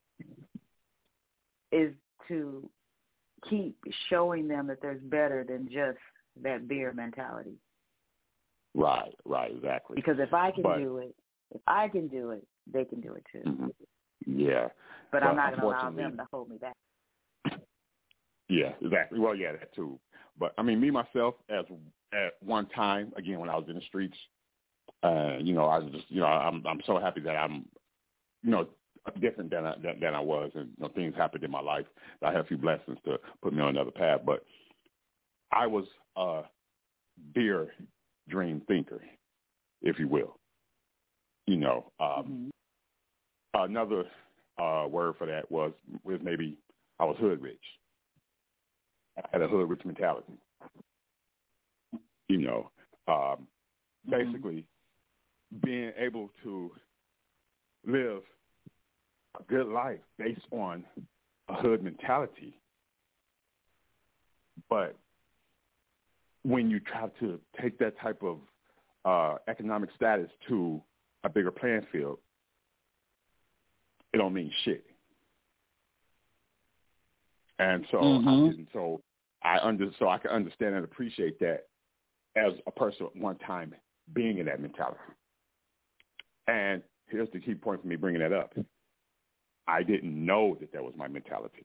is to keep showing them that there's better than just that beer mentality. Right, right, exactly. Because if I can but, do it, if I can do it, they can do it too. Mm-hmm. Yeah. But, but I'm not going to allow them to hold me back. Yeah, exactly. Well, yeah, that too. But, I mean, me, myself, as at one time, again, when I was in the streets, uh, you know, I was just, you know, I'm I'm so happy that I'm, you know, different than I, than, than I was. And, you know, things happened in my life. I had a few blessings to put me on another path. But I was a beer dream thinker, if you will. You know, um, mm-hmm. another uh, word for that was, was maybe I was hood rich. I had a hood rich mentality. You know, um, mm-hmm. basically being able to live a good life based on a hood mentality, but when you try to take that type of uh, economic status to a bigger playing field, it don't mean shit. And so mm-hmm. I didn't. So I under so I can understand and appreciate that as a person at one time being in that mentality. And here's the key point for me bringing that up. I didn't know that that was my mentality.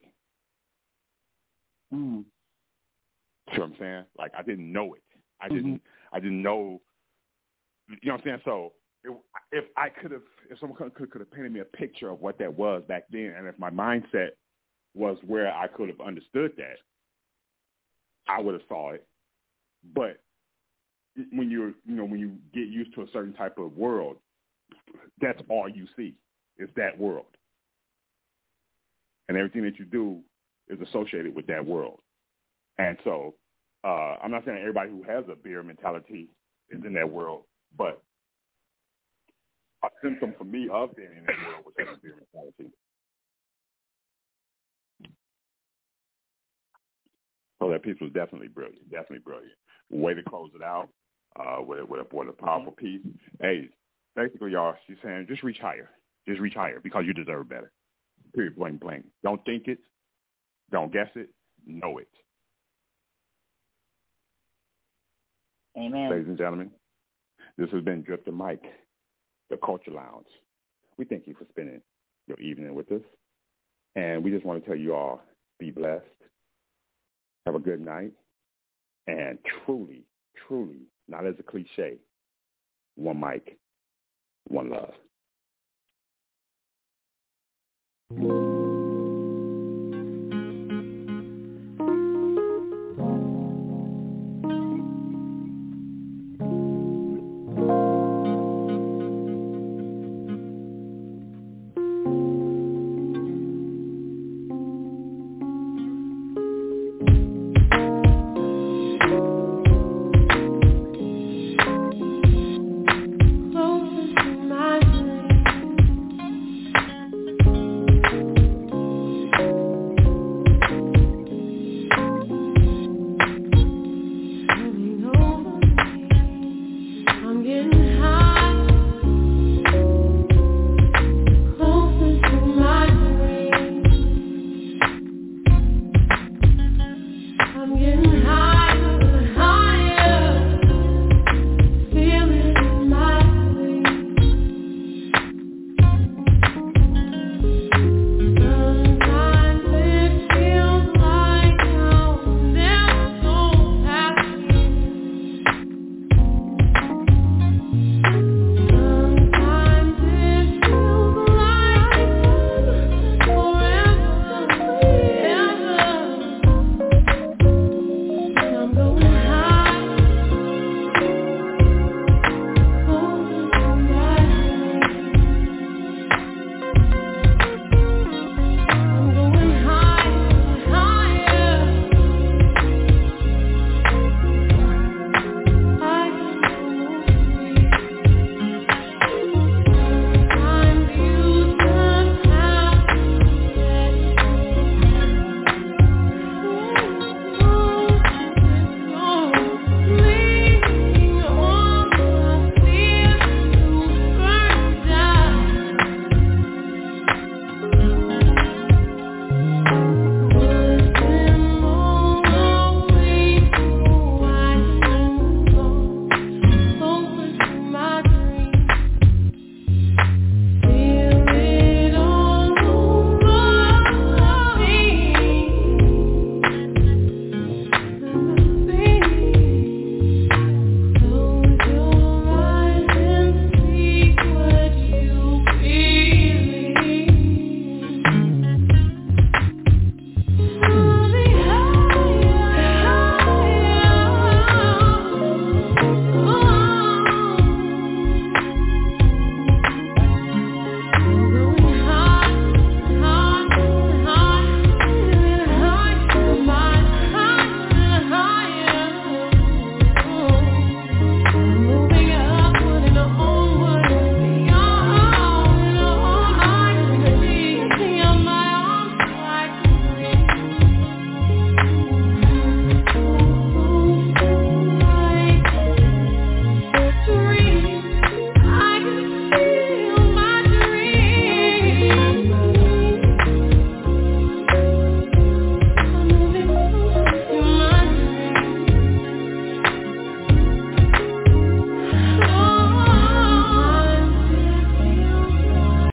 Mm. See what I'm saying? Like I didn't know it. I didn't. Mm-hmm. I didn't know. You know what I'm saying? So if, if I could have, if someone could could have painted me a picture of what that was back then, and if my mindset was where I could have understood that, I would have saw it. But when you're, you know, when you get used to a certain type of world, that's all you see is that world, and everything that you do is associated with that world. And so, uh, I'm not saying everybody who has a beer mentality is in that world, but a symptom for me of being in that world was having a beer mentality. So that piece was definitely brilliant, definitely brilliant. Way to close it out uh, with, with, a, with a powerful piece. Hey, basically, y'all, she's saying just reach higher. Just reach higher because you deserve better. Period, blank, blank. Don't think it. Don't guess it. Know it. Amen. Ladies and gentlemen, this has been Drip the Mic, the Culture Lounge. We thank you for spending your evening with us. And we just want to tell you all, be blessed. Have a good night. And truly, truly, not as a cliche, one mic, one love.